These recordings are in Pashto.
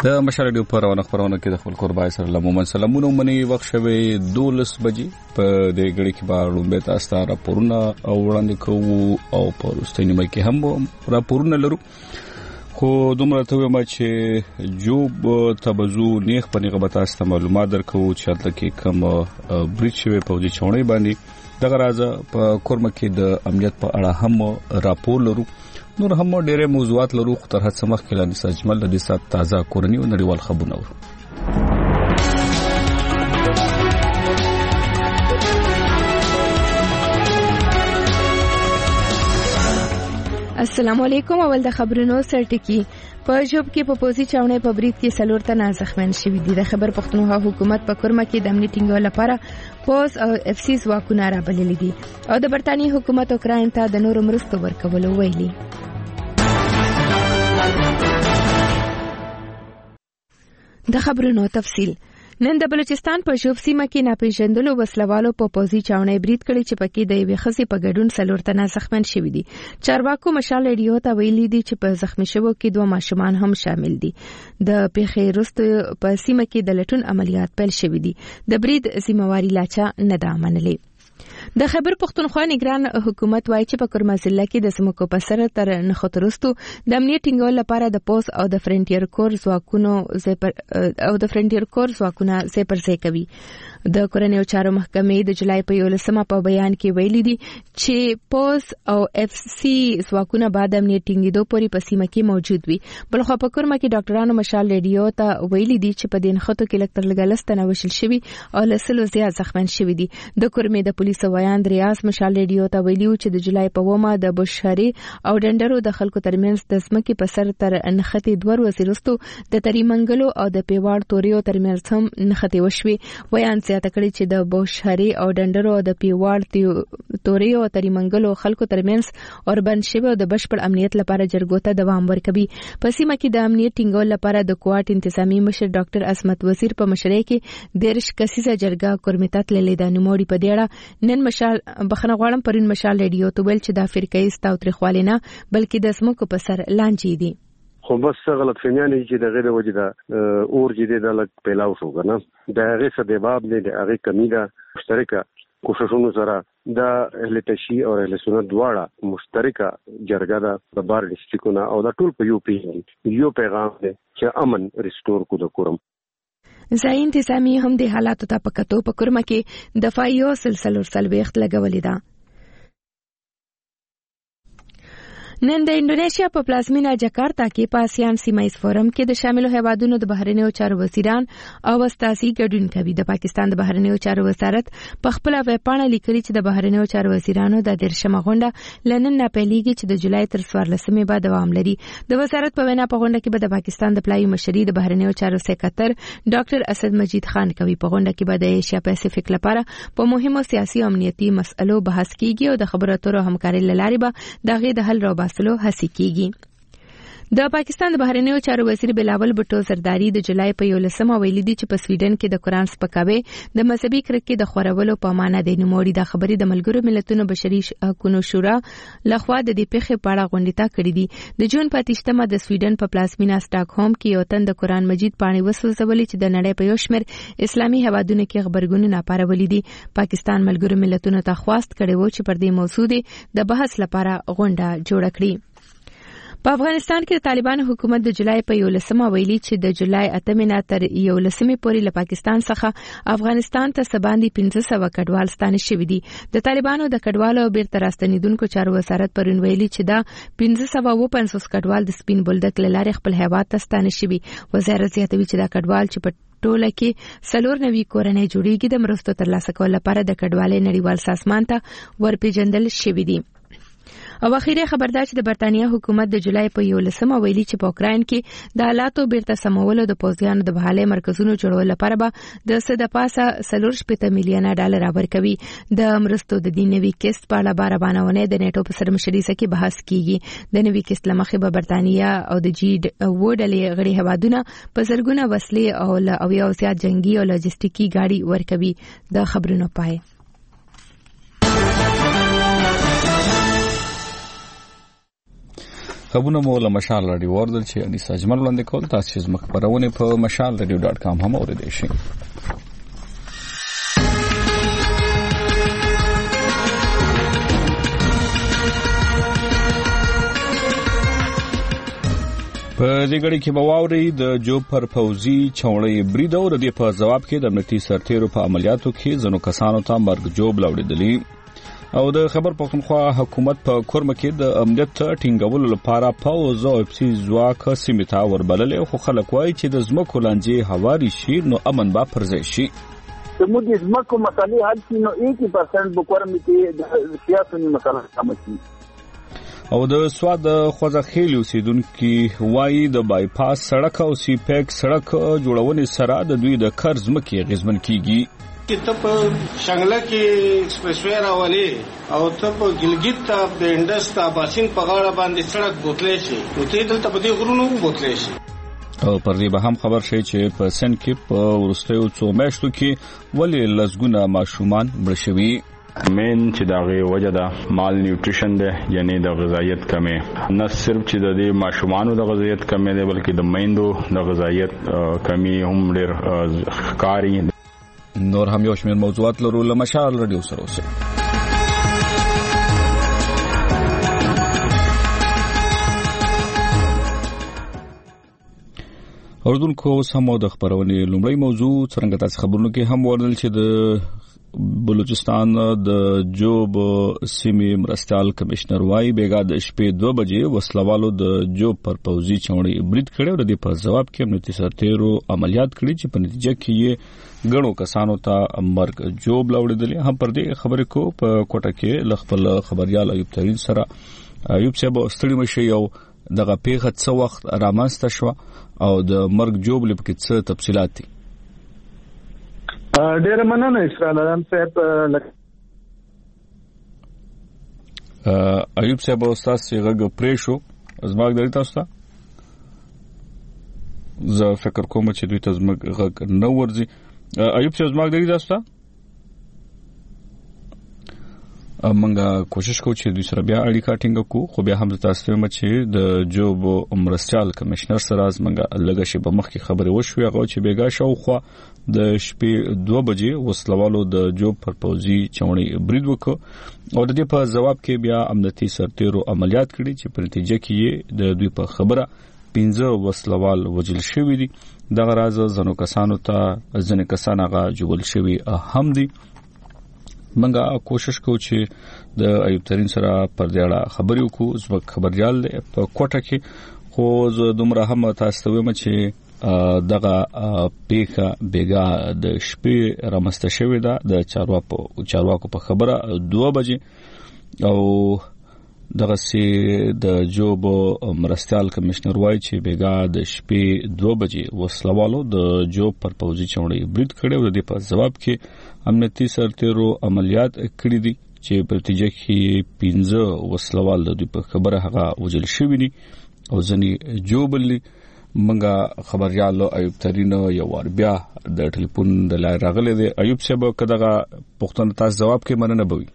د مشال ډیو پرونه کې د خپل قربای سره لمومن سلامونه منی وخت شوه 12 بجې په دې غړي کې بارون به تاسو ته راپورونه وړاندې کوو او پرستنی مې کې هم راپورونه لرو خو دومره ته ما چې جوب تبزو نیخ پنیغه به تاسو ته معلومات درکو چې تل کې کوم بریټ شوی پوجي چونې باندې دغه راځه په کورم کې د امنیت په اړه هم راپور لرو نور هم ډېرې موضوعات لرو خو تر هڅه مخکې لاندې سجمل د دې سات تازه کورنی او نړیوال خبرونه ورو السلام علیکم اول د خبرونو سرټکی په جوب کې په پوزي چاونې په بریټ کې سلور تنه زخمین شوي دي د خبر پښتونخوا حکومت په کورمه کې د امنیت ټینګولو لپاره پوز او اف سی ځواکونه رابللي دي او د برتانیې حکومت اوکراین ته د نورو مرستو ورکولو ویلي د خبرونو تفصیل نن د بلوچستان په جوب سیمه کې ناپېژندلو وسلوالو په پوزي چاونې بریټ کړي چې پکې د یوې خزي په ګډون سلور تنه زخمین شوي دي چارواکو مشال ریډیو ته ویلي دي چې په زخمی شوو کې 2 ماشومان هم شامل دي د پیښې وروسته په سیمه کې د لټون عملیات پیل شوي دي د بریټ ذمہواری لاچا نه ده منلې د خبر پښتونخوا نگران حکومت وايي چې په کورما ضلع کې د سمکو په سر تر نخوترستو د امنیت ټینګولو لپاره د پوس او د فرنټیر کور ځواکونه زیپر کوي د کورنیو چارو محکمې د جولای په 11 په بیان کې ویلي دي چې پوس او اف سی ځواکونه بعد امنیت ټینګېدو پورې په سیمه کې موجود وي بلخو په کورما کې ډاکټرانو مشال ریډیو ته ویلي دي چې په دې نخښتو کې لکتر لګلستنه وشل شوی او لسلو زیات زخمین شوی دي د کورمې د پولیسو ویاند ریاض مشال ریډیو ته ویلي چې د جولای په 9 د بشهري او ډندرو د خلکو ترمنځ د سمکې په سر تر نخښتې 2 ورځې وروسته د تریمنګلو او د پیواړ توریو ترمنځ هم نخښتې وشوي ویاند زیاته کړي چې د بوشهري او ډندرو او د پیواړ توریو او تریمنګلو خلکو ترمنځ اوربند شوی او د بشپړ امنیت لپاره جرګو ته دوام ورکوي په سیمه کې د امنیت ټینګولو لپاره د کوارټ انتظامی مشر ډاکټر عصمت وزیر په مشرۍ کې 13 کسیزه جرګه کورمتا تللې د نوموړي په دیړه نن مشال بخنه غواړم پرون مشال ریډیو ته ویل چې د افریقایي ستاوتریخواله نه بلکې د سمکو په سر لانجې دي خو بس غلط فهمیانه چې د غیر وجه دا اور جدي د لک پیلاو شو کنه د هغه سبب نه د هغه کمی دا مشترکه کوششونو سره د اهل تشیع او اهل سنت دواړه مشترکه جرګه د بار ډیسټریکټونه او د ټول په یو پیغام دی چې امن ریسټور کو د کورم ځای انتظامی هم د حالاتو ته پکتو په کورمه کې دفاعي او سلسله وخت لګولې ده نن د انډونیشیا په پلازمینه جکارتا کې په آسیان سیمایي فورم کې د شاملو هیوادونو د بهرنیو چارو وزیران او استازي ګډون کوي د پاکستان د بهرنیو چارو وزارت په خپل ویبپاڼه لیکلي چې د بهرنیو چارو وزیرانو د 13مه غونډه لنن نه پیلېږي چې د جولای تر 14مې به دوام لري د وزارت په وینا په غونډه کې به د پاکستان د پلای مشري د بهرنیو چارو سکرټر ډاکټر اسد مجید خان کوي په غونډه کې به د ایشیا پیسفیک لپاره په مهمو سیاسي او امنیتي مسلو بحث کیږي او د خبرو اترو همکاري لاري به دغه د حل سلو هڅې کیږي د پاکستان د بهرنیو چارو وزیر بلاول بټو زرداری د جولای په 11 ویلي دي چې په سویډن کې د قرآن سپکاوي د مذهبي کرکې د خورولو په معنا دی نوموړي د خبرې د ملګرو ملتونو بشري حقوقو شورا لخوا د دې پیښې په اړه غونډه تا کړې دي د جون 28مه د سویډن په پلازمینه سټاکهولم کې یو تن د قرآن مجید پاڼې وسوځولې چې د نړۍ په یو شمېر اسلامي هیوادونو کې خبرګونونه پارولې دي پاکستان ملګرو ملتونو ته خواست کړي و چې پر دې موضوع د بحث لپاره غونډه جوړه کړي په افغانستان کې د طالبانو حکومت د جولای په 11 ویلي چې د جولای 8 تر 11 پورې له پاکستان څخه افغانستان ته سباندي 1500 کډوال ستانه شوي دي د طالبانو د کډوالو بیرته راستنیدونکو چارو وزارت پرون ویلي چې دا 1550 کډوال د سپین بولدک لارې خپل هیواد ته ستانه شوي وزارت زیاتوي چې دا کډوال چې په ټوله کې 490 کورنۍ جوړیږي د مرستو ترلاسه کولو لپاره د کډوالۍ نړیوال سازمان ته ورپېژندل شوي دي او اخیری خبردار چې د برتانیې حکومت د جولای په 11 ویلي چې په اوکراین کې د حالاتو بیرته سمولو د پوځیانو د بحالۍ مرکزونو جوړولو لپاره به د څه د پاسه 4.5 میلیونه ډالر ورکوي د مرستو د دې نوي کیست په اړه باربانونه د نیټو په سرمشرۍ کې بحث کیږي د نوي کیست لمخې به برتانیې او د جی وډلې غړي هوادونه په زرګونه وسلې او یو زیات جنگي او لاجستیکي گاډي ورکوي د خبرونو پای خبرونه مو له مشال رادیو وردل چې انیس اجمل وړاندې کول تاسو زموږ خبرونه په mashalradio.com هم اوریدئ شئ. په دې غړي کې بواوري د جو پر فوزي چوڼې برید او د په جواب کې د امنیتي سرتیرو په عملیاتو کې ځنو کسانو ته مرګ جوړ لوړېدلی او د خبر پښتونخوا حکومت په کورم کې د امنیت ټینګولو لپاره پوز او اپسی ځواک سیمتا وربلل خو خلک وایي چې د زمکو لانجې هواري شي نو امن با پرځي شي. زموږ د زمکو مسالې حل شي نو 80% په کورم کې د سیاسي مسله حل شي. او د سواد خوځخیل اوسیدونکو وایي د بایپاس سړک او سی پیک سړک جوړونې سره د دوی د قرض مکه غزمن کیږي. ته په شنګله کې ایکسپریس وې راولې او ته په ګلګیت ته د انډس ته باسین په غاړه باندې سړک بوتلې شي نو ته دلته په دې غرونو بوتلې شي. او پر دې به هم خبر شي چې په سن کې په ورستیو 2 میاشتو کې ولې لزګونه ماشومان مړ شوي. مین چې دغه وجه ده مال نیوټریشن ده یعنی د غذایت کمی نه صرف چې د ماشومانو د غذایت کمی ده بلکې د میندو د غذایت کمی هم ډېر ښکاری. نور هم یو شمېر موضوعات لرو له مشال رادیو سره اوسئ. اوردونکو سمو د خبرونې لومړی موضوع څنګه تاسو خبرونه کې هم ورنل چې د بلوچستان د جوب سیمې مرستيال کمشنر وايي بیګا د شپې 2 بجې وسلوالو د جوب پر پوزي چوڼې برید کړي او د په جواب کې امنیتي سرتیرو عملیات کړي چې په نتیجه کې یې غړو کسانو ته مرګ جوب لوړېدل. هم پر دې خبرې کو په کوټه کې لخپل خبريال ایوب ترین سره ایوب صاحب ستړي مشه یو دغه پیغه څه وخت رامنځته شو او د مرګ جوب لپاره څه تفصيلات دي؟ ډېر مننه اسرائیل اعظم صاحب. ایوب صاحب استاد څنګه پرې شو زماګ درې تاسو ته زه فکر کوم چې دوی ته زماګ نو ورځي. ایوب صاحب زماګ درې تاسو ته منګه کوشش کوو چې دوی سره بیا اړیکه ټینګ کړو خو بیا هم تاسو ته چې د جوب مرستيال کمشنر سره زمنګه لږه شی په مخ کې خبرې وشوي هغه چې بیګا شاوخوا د شپې 2 بجې وسلوالو د جوب پر پوزي چوڼې برید وکړ او د دې په جواب کې بیا امنیتي سرتیرو عملیات کړي چې په نتیجه کې د دوی په خبره 15 وسلوال وجل شوی دي. دغه راز زنو کسانو ته ځنې کسان هغه جوړل شوی هم دي. منګه کوشش کوو چې د ایوب ترین سره پر دې اړه خبرې وکړو. زما خبريال په کوټه کې خو زه دومره هم تاسو ته وایم چې دغه پیخه بیګا د شپې رامسته شوې ده د چارواکو په خبره 2 بجې او دغه سي د جوب مرستيال کمشنر وایي چې بیګا د شپې 2 بجې وسلوالو د جوب پر پوزي چوڼې برید کړي او د په جواب کې امنیتي سرتیرو عملیات کړي دي چې په نتیجه کې 15 وسلوال د په خبره هغه وجل شوی دي او ځنی جوبلی. منګه خبريال ایوب ترین یو ور بیا د ټلیفون د لای راغله دی. ایوب صاحب کداغه پښتون تاسو جواب کې مننه بوي.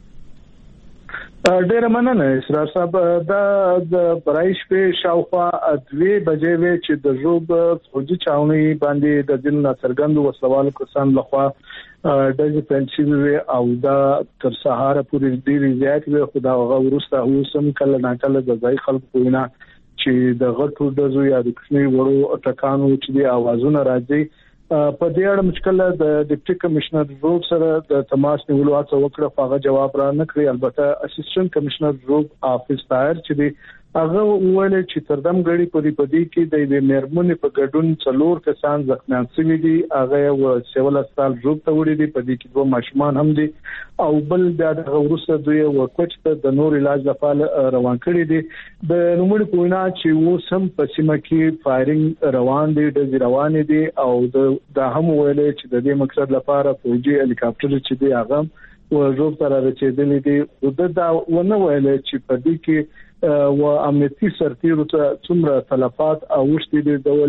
ډېر مننه اسرار صاحب. د پرایش په شاوخوا 2 بجې وې چې د جوب فوجي چاوني باندې د دین سرګند وسوال کسان لخوا د پنځوي او دا تر سهار پورې ډېر زیات وي. خدا غوړسته اوسم کله ناکله د ځای خلکو وینا چې د غټو دزو یا د کښنی وړو ټکانو چې د اوازونه راځي په دې اړه مشکل د ډیپټي کمشنر روب سره د تماس نیولو هڅه وکړه هغه جواب را نه کړی. البته اسسټنټ کمشنر روب افیس دایر چې هغه وویل چې تردم غړي په دې کې د میرمنې په ګډون 4 کسان زخمیان شوي دي. هغه سیول هسپتال روب ته وړي دي. په دې کې 2 ماشومان هم دي او بل د ورسره دوی ورکوټ ته د نور علاج لپاره روان کړي دي. د نوموړي په وینا چې وسم په سیمه کې فایرینګ روان دي د روان دي او د هم ویل چې د دې مقصد لپاره فوجي هلیکاپټر چې دی هغه ورجوب تر رسیدلې دي. دا ونه ویل چې په دې کې و امنیتي سرتیرو ته څومره تلفات اوښتي دي ډول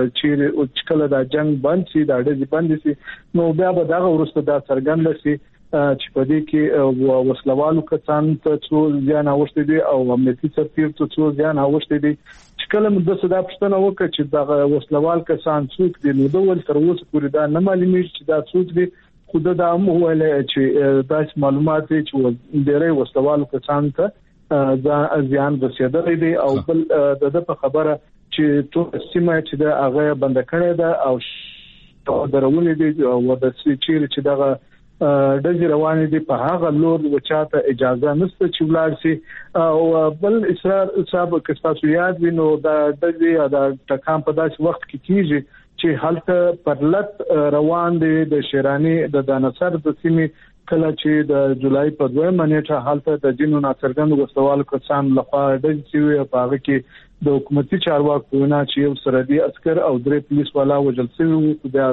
چې کله دا جنگ بند شي دا د بند شي نو بیا به دا ورسته دا څرګند شي چې په دې کې وسلوالو کسان ته څو ځان اوښتي دي او امنیتي سرتیر ته څو ځان اوښتي دي چې کله موږ د صدا پښتنه وکړه چې دا وسلوال کسان څوک دي نو د ول تر اوسه پورې دا نه معلومیږي چې دا څوک دي خو دا هم ویل چې داس معلومات چې ډېرې وسلوال کسان ته ځان رسیدلې دي او بل د په خبره چې ټول سیمه چې دا هغه بند کړی ده او درولې دي او د سچیر چې دا د روانې دي په هغه لور وچاته اجازه نشته چې ولاړ شي او بل اصرار صاحب کستاسو یاد وینو دا د ټکام په داس وخت کې کیږي چې هلته پرلط روان دي د شیرانی د دانسر د سیمې کله چې د جولای په 2 منېټه هلته د جنو ناڅرګند وسوال کسان لخوا د سیوی په هغه کې د حکومتي چارواکو نه چې یو سرحدي عسكر او درې پولیس والا وجل شوی د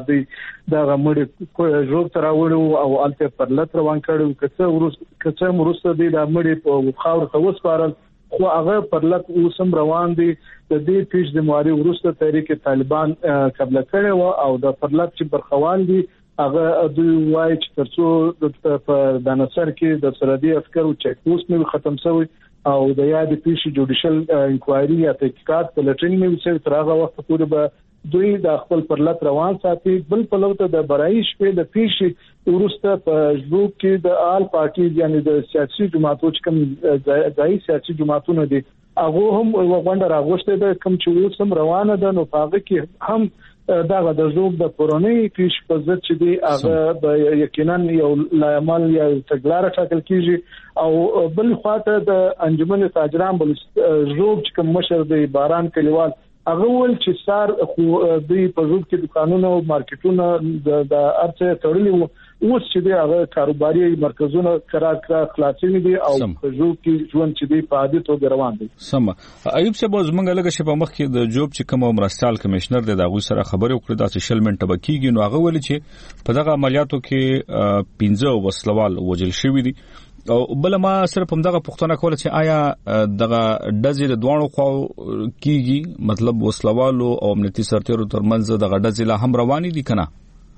غمړي جوړ تراوړو او الته پرلط روان کړو کڅه ورسته د مړي په خاور ته وسپارل خو هغه پرلط اوسم روان دي د دې پیش د مواري ورسته تحریک طالبان قبل کړي او د پرلط چې برخوان دي هغه دوی وایي چې ترڅو په دانسر کې د سرحدي عسكرو چیک پوسټ نه ختم شوی او د یاد پیش جوډیشل انکوایري یا تحقیقات په لټین نه وسه تر هغه وخت پورې به دوی د خپل پرلط روان ساتي بل په لوته د برایش په د پیش ورسته په جوړ کې د آل پارټي یعنی د سیاسي جماعتونو چې کوم ځای سیاسي جماعتونه دي هغه هم وغونډه راغوشته د کوم چې اوسم روانه ده نو هغه کې هم دا د جوړ د پرونی پیش په ځت چې دی هغه یقینا یو لایمال یا تګلارې ټاکل کیږي او بل خواته د انجمن تاجران بل جوړ چې کوم مشر دی باران کلیوال هغه ول چې سار خو دوی په ځوب کې دکانونه او مارکیټونه د ارڅه تړلي وو اوس چې دی هغه کاروباري مرکزونه قرار خلاصې دي او په ځوب کې ژوند چې دی په عادي توګه روان دي سم ایوب صاحب زمونږ لګه شپه مخ کې د جوب چې کوم مرستال کمشنر دی دغه سره خبرې وکړه د سیشلمنټ بکیږي نو هغه ول چې په دغه عملیاتو کې 15 وسلوال وجل شوی دي او بل ما صرف هم دغه پښتنه کوله چې آیا دغه دزې د دوانو خو کیږي مطلب وسلوالو او امنیتي سرتیرو ترمنځ دغه دزې لا هم رواني دي کنه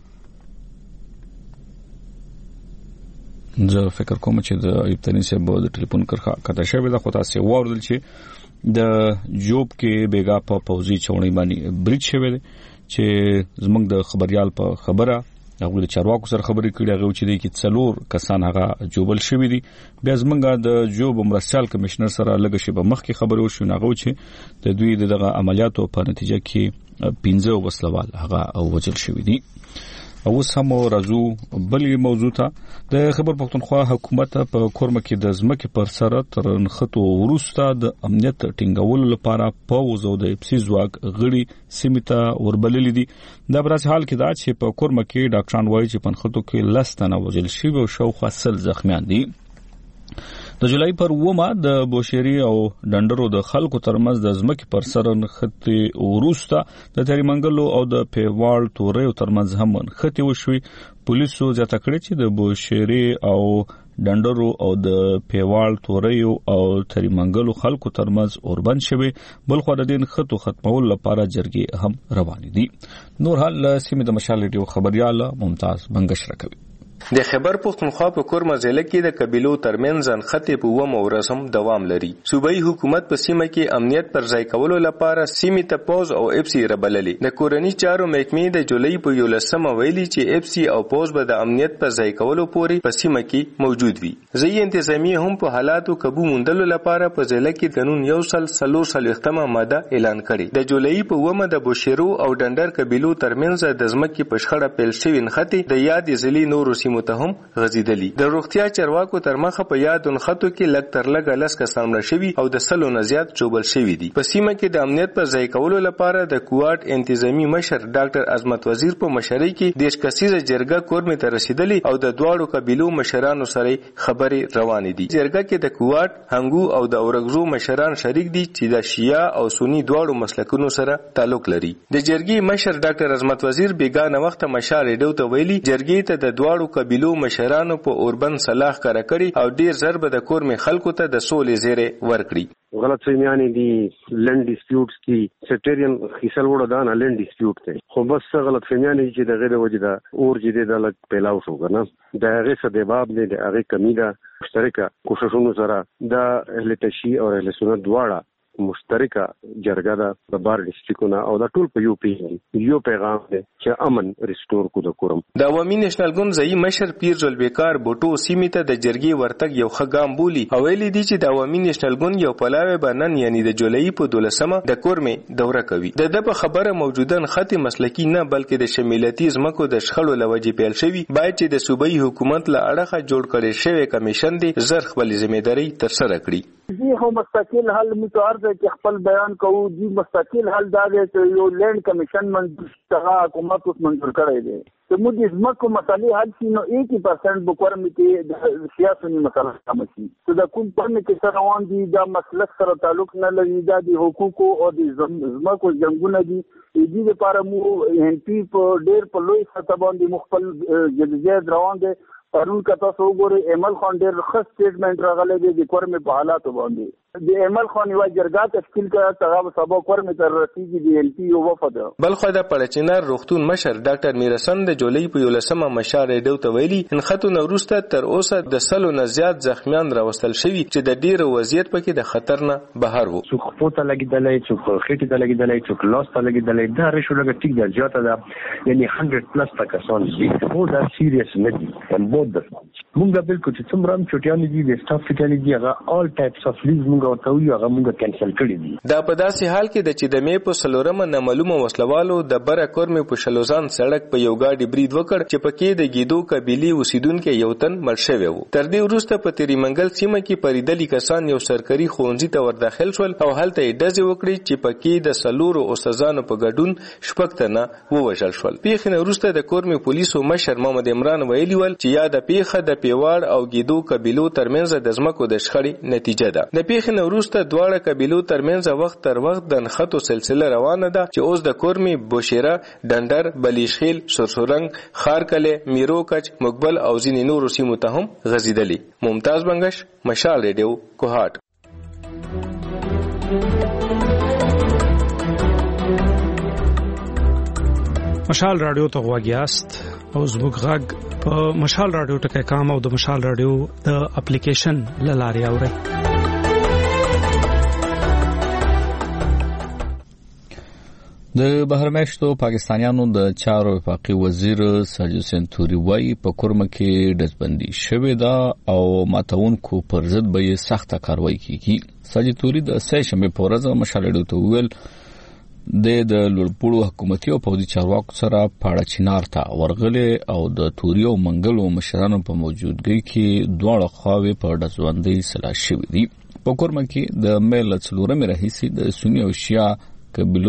زه فکر کوم چې د ایوب تنی صاحب د ټلیفون کرخه کته شوی د خو تاسو وردل چې د جوب کې بیګا په پوزي چونی باندې بریج شوی چې زمنګ د خبريال په خبره هغه د چارواکو سره خبرې کړي هغه چې د کې څلور کسان هغه جوبل شوی دي بیا زمنګ د جوب مرستال کمشنر سره لګ شي په مخ کې خبرې وشو هغه چې د دوی دغه عملیاتو په نتیجه کې 15 وسلوال هغه وجل شوی دي او سمو رازو بلې موضوع ته د خبر پښتونخوا حکومت په کورم کې د ځمکې پر سر تر نخټو ورسته د امنیت ټینګولو لپاره پوز او د اپسی ځواک غړي سیمه وربللې دي د برس حال کې دا چې په کورم کې ډاکټران وایي چې په نخټو کې لستنه وجل شي او شاوخوا 100 زخمیان دي د جولای پر 9 د بوشيري او ډندرو د خلکو ترمنځ د ځمکې پر سر نخټي ورسته د تریمنګلو او د پیوال تورې ترمنځ هم نخټي وشوي پولیسو ځکه کړی چې د بوشيري او ډندرو او د پیوال تورې او تریمنګلو خلکو ترمنځ اوربند شوی بل خو د دین خطو ختمول لپاره جرګې هم روان دي نور حال سیمه د مشال ریډیو خبريال ممتاز بنگش راکوي د خبر پښتونخوا په کورما ضلع کې د قبيلو ترمنځ ځنخته په و مورسم دوام لري صوبایي حکومت په سیمه کې امنیت پر ځای کولو لپاره سیمه ته پوز او اف سي ربللې د کورنی چارو محکمې د جولای په 11 ویلي چې اف سي او پوز به د امنیت پر ځای کولو پورې په سیمه کې موجود وي ځای انتظامی هم په حالاتو قابو موندلو لپاره په ضلع کې قانون یو سل ختمه ماده اعلان کړي د جولای په 9 د بوشيرو او ډندر قبيلو ترمنځ د ځمکې په شخړه پیل شوی نخته د یاد ځلي نور متهم غزیدلی د روغتیا چارواکو تر مخه په یاد نخټو کې لګ تر لګ لس کسان مړ شوي او د سلو نه زیات چوبل شوي دي په سیمه کې د امنیت پر ځای کولو لپاره د کوارټ انتظامی مشر ډاکټر عظمت وزیر په مشرۍ کې دیش کسیزه جرګه کورمه ته رسیدلی او د دواړو قبيلو مشرانو سره خبرې روانې دي جرګه کې د کوارټ هنګو او د اورګزو مشران شریک دي چې د شیعه او سنی دواړو مسلکونو سره تعلق لري د جرګې مشر ډاکټر عظمت وزیر بیگانه وخت مشار ډیو ته ویلي جرګې ته د دواړو قبيلو مشرانو په اوربند صلاح کړه کړي او ډیر ضرب د کورم خلکو ته د سولې زیره ورکړي غلط فهمیانی دي لند ډیسپیوټس کی سیکټریان خیسل وړو دا نه لند ډیسپیوټ ته خو بس غلط فهمیانی چې د غیر وجدا اور جدي د لک پیلاو شو کنه دا هغه سبب نه د هغه کمی دا مشترکه کوششونو سره د اهل تشیع او اهل سنت دواړه مشترکه جرګه ده د بار ډیسټریکټونو او د ټول په یو پیغام دی چې امن ریسټور کو د کورم د عوامي نېشنل ګوند ځای مشر پیر ذوالفقار بوټو سیمه ته د جرګې ورتګ یو خګام بولی او ویلي دي چې د عوامي نېشنل ګوند یو پلاوی بنن یعنی د جولای په 12مه د کورمې دوره کوي د په خبره موجودن خط مسلکی نه بلکې د شمولتي زمکو د شخړو لوجې پیل شوی باید چې د صوبایي حکومت له اړخه جوړ کړي شوی کمیشن دی زر خپل ځمېداري تر سره کړي جی هم مستقل حل متعارض کې خپل بیان کوو جی مستقل حل دا دی چې یو لینډ کمیشن منظور شغه حکومت اوس منظور کړی دی چې موږ د زمکو مسلې حل شي نو 80% به کورم کې د سیاسي مسله کم شي چې د کوم پرم کې سره روان دي دا مسلک سره تعلق نه لري دا د حقوقو او د زمکو جنگونه دي دې لپاره مو ان پی په ډېر په لوی سطح باندې مخفل جديات روان دي پرون کته سو ګوري امل خان ډېر ښه سټیټمنټ راغلی دی د کورم په حالاتو باندې د امل خان یو جرګه تشکیل کړه تغاب سبا کورم تر رسیدي دی ال پی یو وفد بلخو د پړچینار روغتون مشر ډاکټر میرسن د جولای په 11مه مشار ډیو ته ویلي ان خطو نوروسته تر اوسه د سلو نه زیات زخمیان راوستل شوی چې د ډیرو وضعیت پکې د خطر نه بهر وو څوک پوته لګیدلې څوک خېټه ته لګیدلې څوک لاس ته لګیدلې دا رشو لګ ټیک د زیاته ده یعنی 100+ تکسان دي او دا سیریس نه دي ان بوت مونږ بالکل چې څومره چټیان دي د سټاف فټیان دي هغه all types of leave مونږ ورته ویو هغه مونږ کینسل کړی دي دا په داسې حال کې د چې د مې په سلورمه نامعلومه وسلوالو د بره کورمې په شلوزان سړک په یو گاډي برید وکړ چې پکې د گیدو قبيلي اوسیدونکو یو تن مړ شوی وو تر دې وروسته په تیری منګل سیمه کې پریدلي کسان یو سرکاري ښوونځي ته ور داخل شول او هلته یې ډزې وکړې چې پکې د سلورو استادانو په ګډون شپږ تنه ووژل شول پیښې نه وروسته د کورمې پولیسو مشر محمد عمران ویلي ول چې یا د پیښه د پیواړ او گیدو قبيلو ترمنځ د ځمکو د شخړې نتیجه ده د پیښې نه وروسته دواړه قبيلو ترمنځ وخت تر وخت د نښتو سلسله روانه ده چې اوس د کورمې بوشيره ډنډر بلیشخیل سرسورنګ خارکله میرو کچ مقبل او ځینې نورو سیمو ته هم غځیدلي ممتاز بنگش مشال ریډیو کوهات مشال رادیو ته غواګیاست او زموږ غږ په مشال رادیو ټکي کام او د مشال رادیو د اپلیکیشن لاري اوري د بهرمېشتو پاکستانیانو د چارو وفاقي وزیر ساجد سنتوري وايي په کورمه کې ډزبندي شوې ده او ماتونکو پر ضد به سخت کاروایی کیږي ساجد توري د سېشنبه په ورځ مشالډو ته ویل د لوړپوړو حکومتي او پوځي چارواکو سره پاړه چینار ته ورغلې او د توري او منګلو مشرانو په موجودګۍ کې دواړه خواوې په ډزبندۍ سلا شوې دي په کورمه کې د میل څلورمې رئیس د سنی او شیعه قبيلو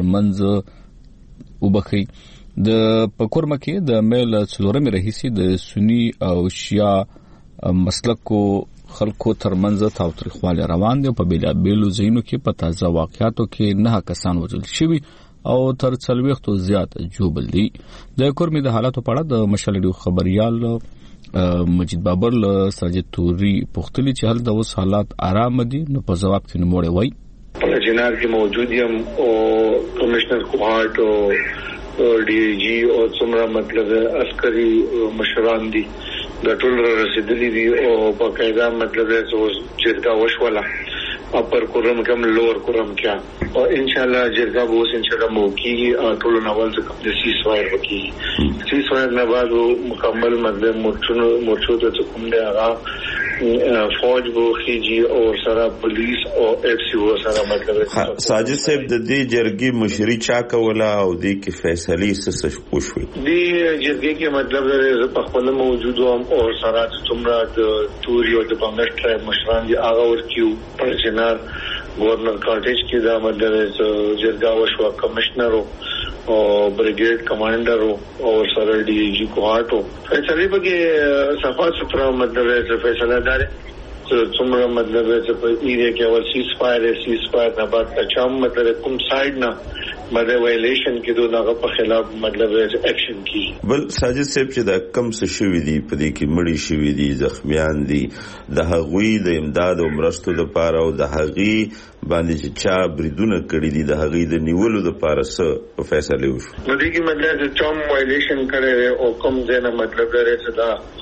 ترمنځ وبخي د پکورمه کې د میل څلورمې رئیس د سنی او شیعه مسلکو خلکو ترمنځ تاوتریخوالی روان دي په بیلابیلو ځایونو کې په تازه واقعاتو کې 9 کسان وژل شوي او تر 40 زیات جوبل دي د کورمې د حالاتو په اړه د مشالډو خبريال مجید بابر له ساجد توري پختلی چې هل د اوس حالات آرام دي نو په جواب کې نموړي وای جناب کې موجود یم او کمشنر کوهات او ډي جي او څومره مطلب عسکري مشران دي د ټول رسیدلي دي او په قاعده مطلب چې وشوله اپر کورم کم لوور کورم کیا او ان شاء الله جرګه به اوس ان شاء الله موکي ټول نوول څخه د سیس وایر وکي سیس وایر نه بعد مکمل مطلب مرچو ته کوم دی هغه فوج بو خيجي او سره پولیس او اف سی او سره مطلب ساجد صاحب د دې جرګي مشري چا کوله او د کې فیصله سس خوشوي دی جرګي کې مطلب په خپل موجود او سره څومره د توري او د بنگش ټرایب مشران دي هغه ورکیو پر جنرال گورنر کاټیج کې دا مطلب جرګه وشو کمشنر او بریګیډ کمانډر او سره ډي جي کوهات فیصله بګي صفا سترا مطلب فیصله دار څومره مطلب چې په ایریا کې اول سیس فایر نه بعد چم مطلب کوم سایډ نه مطلب وایلیشن کې دغه په خلاف مطلب اکشن کی. بل ساجد صاحب چې دا کم څه شوی دی په دې کې مړی شوی دي زخمیان دي د هغوی د امداد او مرستو لپاره او د هغوی باندې چې چا بریدونه کړی دي د هغوی د نیولو لپاره څه فیصله وشو؟ نو دې کې مطلب چې چوم وایلیشن کړي او کوم ځای نه مطلب لري چې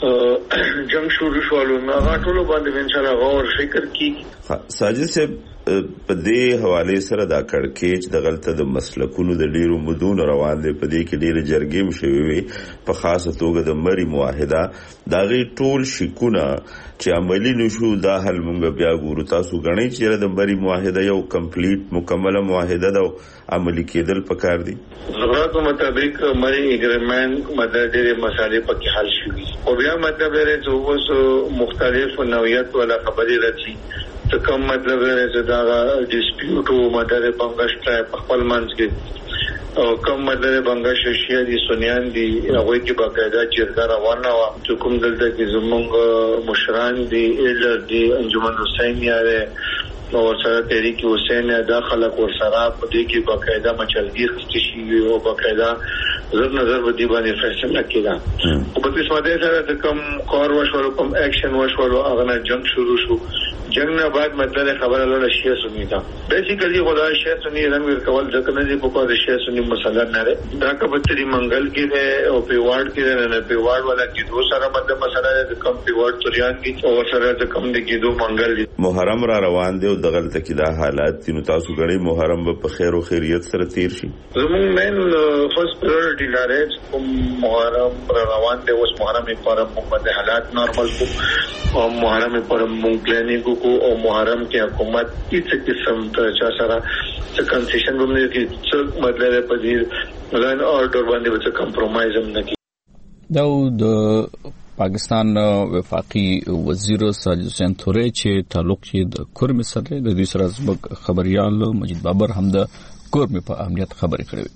دا جنگ شروع شول نو هغه ټول باندې ان شاء الله غور فکر کی. ساجد صاحب په دې حواله سره دا کړکېچ د غلطه د مسلکونو د ډیرو مدون روان دي په دې کې ډیره جرګې مشوي وي په خاصه توګه د مری معاهده دا غي ټول شکونه چې عملی نشو دا حل مونږ بیا ګورو. تاسو غنئ چې د مری معاهده یو کمپلیټ مکمله معاهده ده عملی کېدل پکار دي. خبرو مطابق مری اګریمنت مدد ډېر مسالې پکې حل شوي او بیا مطلب لري چې اوس مختلف نوعیت ولا خبرې راځي ته کوم مطلب لري چې دا ډیسپیوټ او مدد بنگش په خپل منځ کې او کوم مطلب بنگش شیا دي سنیان دي هغه کې باقاعده چیرته روانه و چې کوم دلته کې زمونږ مشران دي ایلر دي انجمن حسین یاره او سره تحریک حسین دا خلک ور سره په دې کې باقاعده مچلګي خسته شي او باقاعده زر نظر ودی باندې فیصله کړه او په دې ساده سره د کوم کار وشو کوم اکشن وشو هغه نه جنگ شروع شو. جنگ نه بعد مطلب خبره لاله شیعه سنی دا بیسیکلی خدای شیعه سنی رنگ ورکول ځکه نه دی په کومه شیعه سنی مسله نه ده دا کبتري منګل کې ده او پیواړ کې نه پیواړ ولا کې دوه سره مطلب مسله ده کم پیواړ تریان کې او سره د کم دي کې دوه منګل محرم را روان دی او د غلطه کې دا حالات نو تاسو غړي محرم په خیر او خیریت سره تیر شي. زموږ مین فرست پرایورټی لاره کوم محرم را روان دی اوس محرم په مقدمه حالات نارمل کو او محرم پر مونږ پلانینګ کو او محرم کې حکومت هیڅ قسم ته سره څه کنسیشن هم نه کوي څه مطلب په دې لائن اورډر باندې به څه کمپرمایز هم نه کوي. د پاکستان وفاقي وزیر ساجد حسین توري چې تعلق یې د کورم سره د دې سره زموږ خبريال مجید بابر هم د کورم په اهمیت خبرې کړې.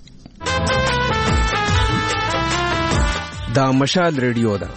دا مشال ریډیو ده.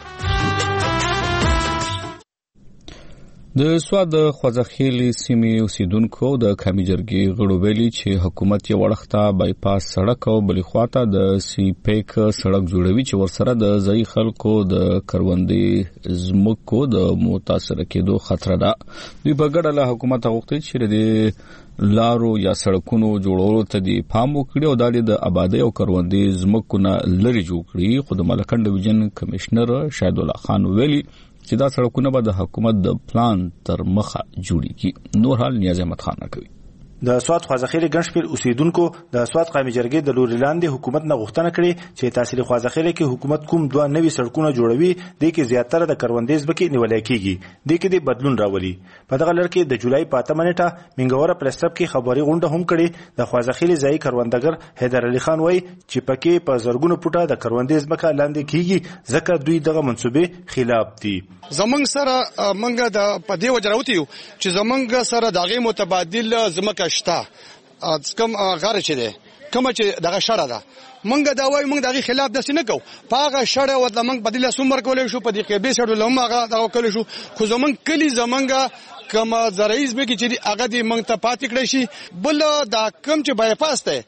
د سواد خوځخیلي سیمې اوسیدونکو د کمی جرګې غړو ویلي چې حکومت یې وړخته بایپاس سړک او بلې خواته د سی پیک سړک جوړوي چې ورسره د ځای خلکو د کروندې زمکو د متاثر کېدو خطر ده. دوی په ګډه له حکومت غوښتي چې د لارو یا سړکونو جوړولو ته د پام وکړي او د آبادی او کروندې زمکو نه لري جوړ کړي. خو د ملکن ډیویژن کمشنر شاهد الله خان ویلي چې دا سړکونه به د حکومت د پلان تر مخه جوړیږي. نور حال نیاز احمد خان راکوي. د سواد خوازخیل ګنشپل اوسیدونکو د سواد قومي جرګې د لوري لاندې حکومت نه غوښتنه کړې چې تحصیل خوازخیل کې حکومت کوم دوه نوي سړکونه جوړوي د کې زیاتره د کروندې ځمکې نیولای کیږي د کې د بدلون راولي. په دغه لړ کې د جولای په 8 نیټه منګوره پرستب کې خبري غونډه هم کړې. د خوازخیل ځای کروندګر حیدر علي خان وایي چې پکې په زرګونو پټه د کروندې ځمکه لاندې کیږي ځکه دوی دغه منسوبې خلاف دي. زمنګ سره منګه د پدې وجراوتی چې زمنګ سره دغه متبادل ځمکه شته کم غاره چي دي کوم چې دغه شړه ده منګه دا وای منګ دغه خلاف د سینه کو پاغه شړه ود منګ بدله سومر کولې شو په دې کې به شړل هم هغه دا کولې شو خو زمنګ کلی زمنګ کما زرایز به کې چې هغه دې منګ ته پاتې کړی شي بل دا کم چې بایپاس ته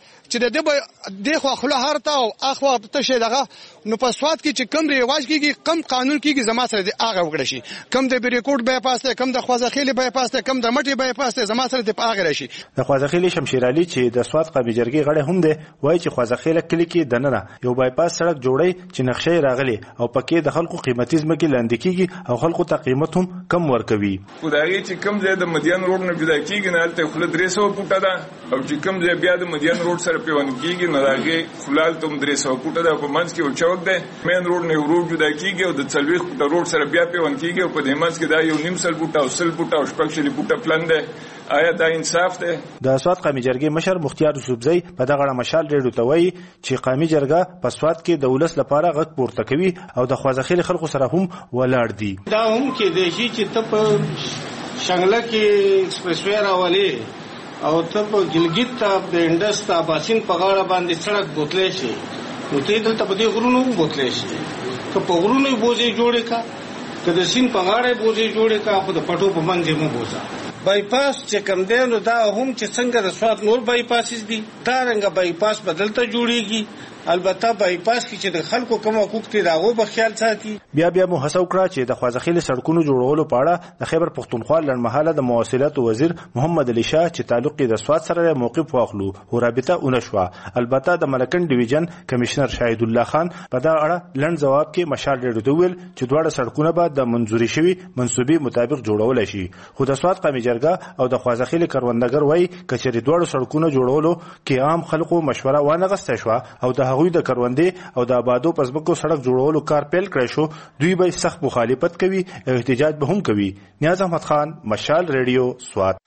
چې د خو خله هرته او اخوا ته شي دغه نو په سواد کې چې کم ریواج کیږي کم قانون کیږي زما سره د هغه وکړي شي کم د ریکورډ بایپاس ته کم د خوازخیل بایپاس ته کم د مټي بایپاس ته زما سره د هغه راشي. د خوازخیل شمشیر علي چې د سواد قومي جرګې غړی هم دی وایي چې خوازخیل کلی کې دننه یو بایپاس سړک جوړي چې نقشې راغلي او پکې د خلکو قیمتي ځمکې لاندې کیږي او خلکو ته قیمت هم کم ورکوي. خدای چې کم ځای د مدین روډ نه جدا کیږي نه هلته خله 300 فوټه ده او چې کم ځای بیا د مدین روډ سره پیوند کیږي نه راګي خلال تم 300 فوټه ده په منځ کې یو چوک ده مین روډ نه روډ جدا کیږي او د 40 فوټه روډ سره بیا پیوند کیږي او په دې منځ کې دا یو نیم سل فوټه او سل فوټه او شپږ شل فوټه پلان ده. آیا دا انصاف ده؟ د سواد قومي جرګې مشر مختیار یوسفزئی په دغه مشال ریډیو ته وایي چې قومي جرګه په سواد کې د ولس لپاره غږ پورته کوي او د خوازخیل خلکو سره هم ولاړ دي. دا هم کې د شي چې ته په شنګله کې ایکسپریس وې راولې او ته په ګلګیت ته د انډس ته باسین په غاړه باندې سړک بوتلې شي نو ته دلته په دې غرونو بوتلې شي که په غرونو بوزي جوړې کا که د سین په غاړه بوزي جوړې کا خو د پټو په منځ مو بوزا بایپاس چې کوم دی نو دا هم چې څنګه د سواد نور بایپاسز دي دا رنګه بایپاس بدلته جوړیږي. البته بایپاس کې چې د خلکو کوم حقوق دي داغو به خیال ساتي. بیا مو هڅه وکړه چې د خوازخیل سړکونو جوړولو په اړه د خیبر پختونخوا لړمحاله د مواصلات وزیر محمد علي شاه چې تعلق د سواد سره موقف واخلو او رابطه اونشوا. البته د ملکن ډیویژن کمشنر شاهد الله خان په دا اړه لړن جواب کې مشال ډیډو ویل چې دواړه سړکونه به د منځوري شوی منسوبي مطابق جوړول شي. خو د سواد قومي جرګه او د خوازخیل کروندګر وای کچري دواړه سړکونه جوړولو کې عام خلکو مشوره وانه غسته شو او د هغوی د کروندې او د آبادو پسبکو سړک جوړولو کار پیل کړی شو. دوی به سخت مخالفت کوي او احتجاج به هم کوي. نیاز احمد خان، مشال ریډیو، سوات.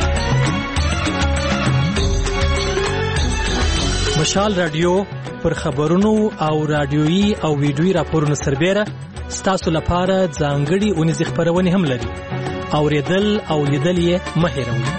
مشال رادیو پر خبرونو او رادیويي او ویډیويي راپورونو سربېره ستاسو لپاره ځانګړي اونیزې خبرونه هم لري. اوریدل او لیدل یې مه هېروئ.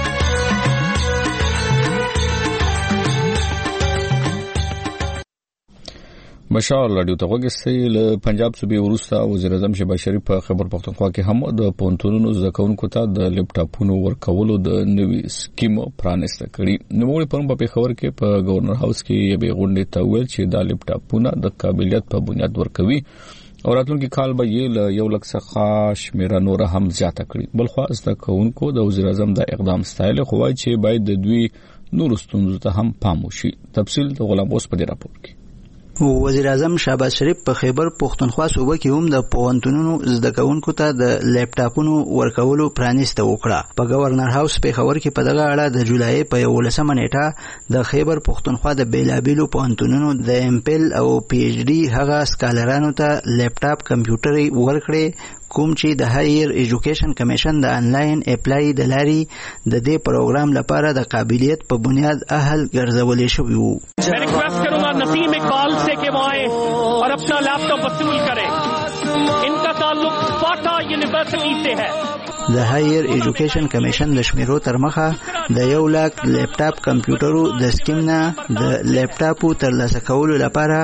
مشال رادیو ته وګورئ. له پنجاب صوبې وروسته وزیر اعظم شهباز شریف په خیبر پختونخوا کې هم د پونتونونو زده کوونکو ته د لیپټاپونو ورکولو د نوي سکیم پرانیسته کړي. نوموړي پرون په پیښور کې په گورنر هاوس کې یوې غونډې ته ویل چې دا لیپټاپونه د قابلیت په بنیاد ورکوي او راتلونکي کال به یې له 1 لک څخه شمیره نور هم زیاته کړي. بلخوا زده کوونکو د وزیر اعظم د اقدام ستایل خو وایي چې باید د دوی نور ستونزو ته هم پام وشي. تفصیل د غلام اوس په دې راپور کې. وزیر اعظم شهباز شریف په خیبر پختونخوا صوبه کې هم د پوهنتونونو زده کوونکو ته د لیپټاپونو ورکولو پرانیسته وکړه. په گورنر هاوس پیښور کې په دغه اړه د جولای په 11 نیټه د خیبر پختونخوا د بیلابیلو پوهنتونونو د امپل او پی ایچ ډي هغه سکالرانو ته لیپټاپ کمپیوټر ورکړي کوم چې د هایر ایجوکیشن کمیشن د انلاین اپلای د لاري د دې پروګرام لپاره د قابلیت په بنیاد اهل ګرځولې شوی وو. मैं रिक्वेस्ट करूंगा नसीम इकबाल से कि वो आए और अपना लैपटॉप वसूल करें. इनका ताल्लुक स्पार्टा यूनिवर्सिटी से है. د هایر ایجوکیشن کمیشن د شمیرو تر مخه د 1 لک لیپټاپ کمپیوټرو د سکیم نه د لیپټاپو ترلاسه کولو لپاره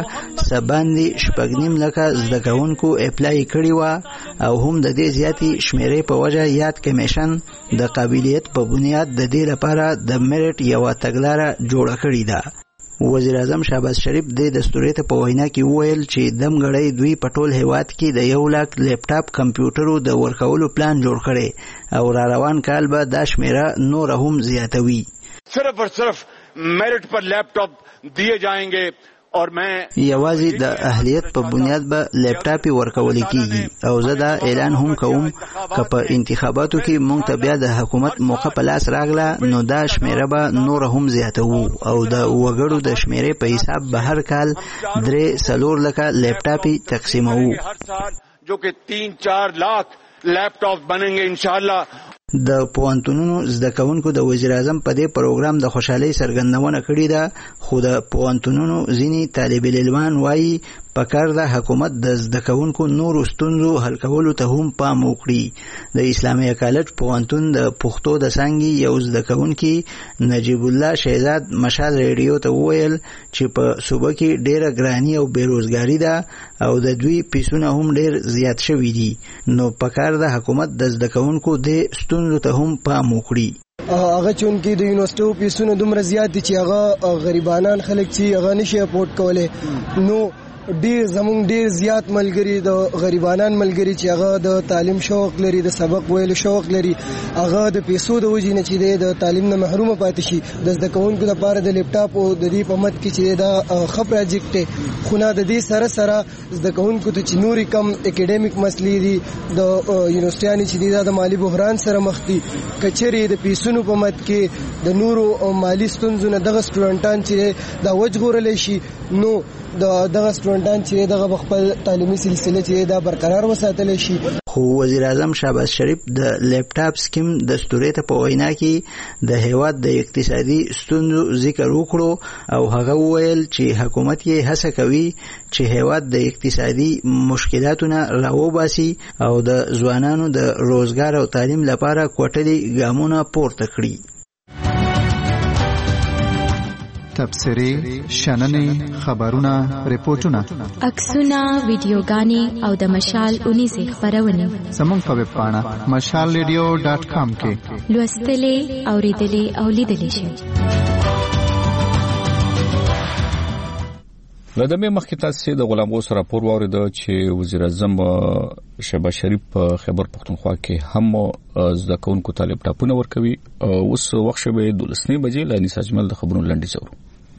سباندې 9.5 لک زده کوونکو اپلای کړي و او هم د دې زیاتی شمیرې په وجه یاد کمیشن د قابلیت په بنیاد د دې لپاره د میرټ یو تګلارې جوړه کړې ده. وزیر اعظم شهباز شریف د دستوري ته په وینا کې وویل چې دمګړی دوی په ټول هیواد کې د 1 لک لیپټاپ کمپیوټرو د ورکولو پلان جوړ کړي او را روان کال به دا شمیره نور هم زیاتوي. صرف اور صرف میرٹ پر لیپٹاپ دیے جائیں گے اور میں یوازې د اهلیت په بنیاد به لیپټاپ ورکول کیږي او زه دا اعلان هم کوم چې په انتخاباتو کې مونږ ته بیا د حکومت موقع په لاس راغله نو دا شمیره به نور هم زیاتو او د وګړو د شمیرې په حساب به هر کال 3-4 لک لیپټاپ تقسیمو جو کہ 3-4 لاکھ لیپټاپ بنیں گے انشاءاللہ. د پوهنتونونو زده کوونکو د وزیر اعظم په دې پروګرام د خوشحالي څرګندونه کړې ده خو د پوهنتونونو ځینی طالب العلمان وایي پکار د حکومت د زده کوونکو نور ستونزو حل کولو ته هم پام وکړي. د اسلامي کالج پوهنتون د پښتو د څانګې یو زده کوونکي نجیب الله شهزاد مشال ریډیو ته وویل چې په صوبه کې ډېره ګرانی او بیروزګاری ده او د دوی پیسونه هم ډېر زیات شوي دي نو پکار د حکومت د زده کوونکو د ستونزو ته هم پام وکړي. هغه چونکی د یونیورسيټو پیسونه دومره زیات دي چې هغه غریبانان خلک چې هغه نشي اپورټ کولای نو ډیر زمونږ ډیر زیات ملګری د غریبانان ملګری چې هغه د تعلیم شوق لري د سبق ویلو شوق لري هغه د پیسو د وجې نه چې د تعلیم نه محروم پاتې شي د زده کوونکو لپاره د لیپټاپ او د دې په مت کې چې دا خبر پروجیکټ خو نه د دې سره سره زده کوونکو ته چې نوري کم اکیډمیک مسلې دي د یونیورسيټانو چې د مالی بحران سره مخ دي کچري د پیسونو په مت کې د نورو مالی ستونزو نه دغه سټوډنټان چې دا وجغورل شي نو دغه سټوډنټان چې دغه خپل تعلیمي سلسله چې دا برقرار وساتل شي. خو وزیر اعظم شهباز شریف د لیپټاپ سکیم دستوري ته په وینا کې د هیواد د اقتصادي ستونزو ذکر وکړو او هغه وویل چې حکومت یې هڅه کوي چې هیواد د اقتصادي مشکلاتونو راوباسي او د ځوانانو د روزګار او تعلیم لپاره کوټلي ګامونه پورته کړي. تبصرې، شننې، خبرونه، ریپورتونه، عکسونه، ویډیوګانې او د مشال اونیزې خپرونې زموږ په ویب پاڼه mashalradio.com کې لوستلې، اوریدلې او لیدلې شئ. لدمه مخکې تاسو د غلام غوث راپور واورید چې وزیر اعظم شهباز شریف په خیبر پختونخوا کې هم زده کوونکو ته لپټاپونه ورکوي. اوس وخت شوه 12 بجې لانی ساجمل د خبرونو لنډیز اورو.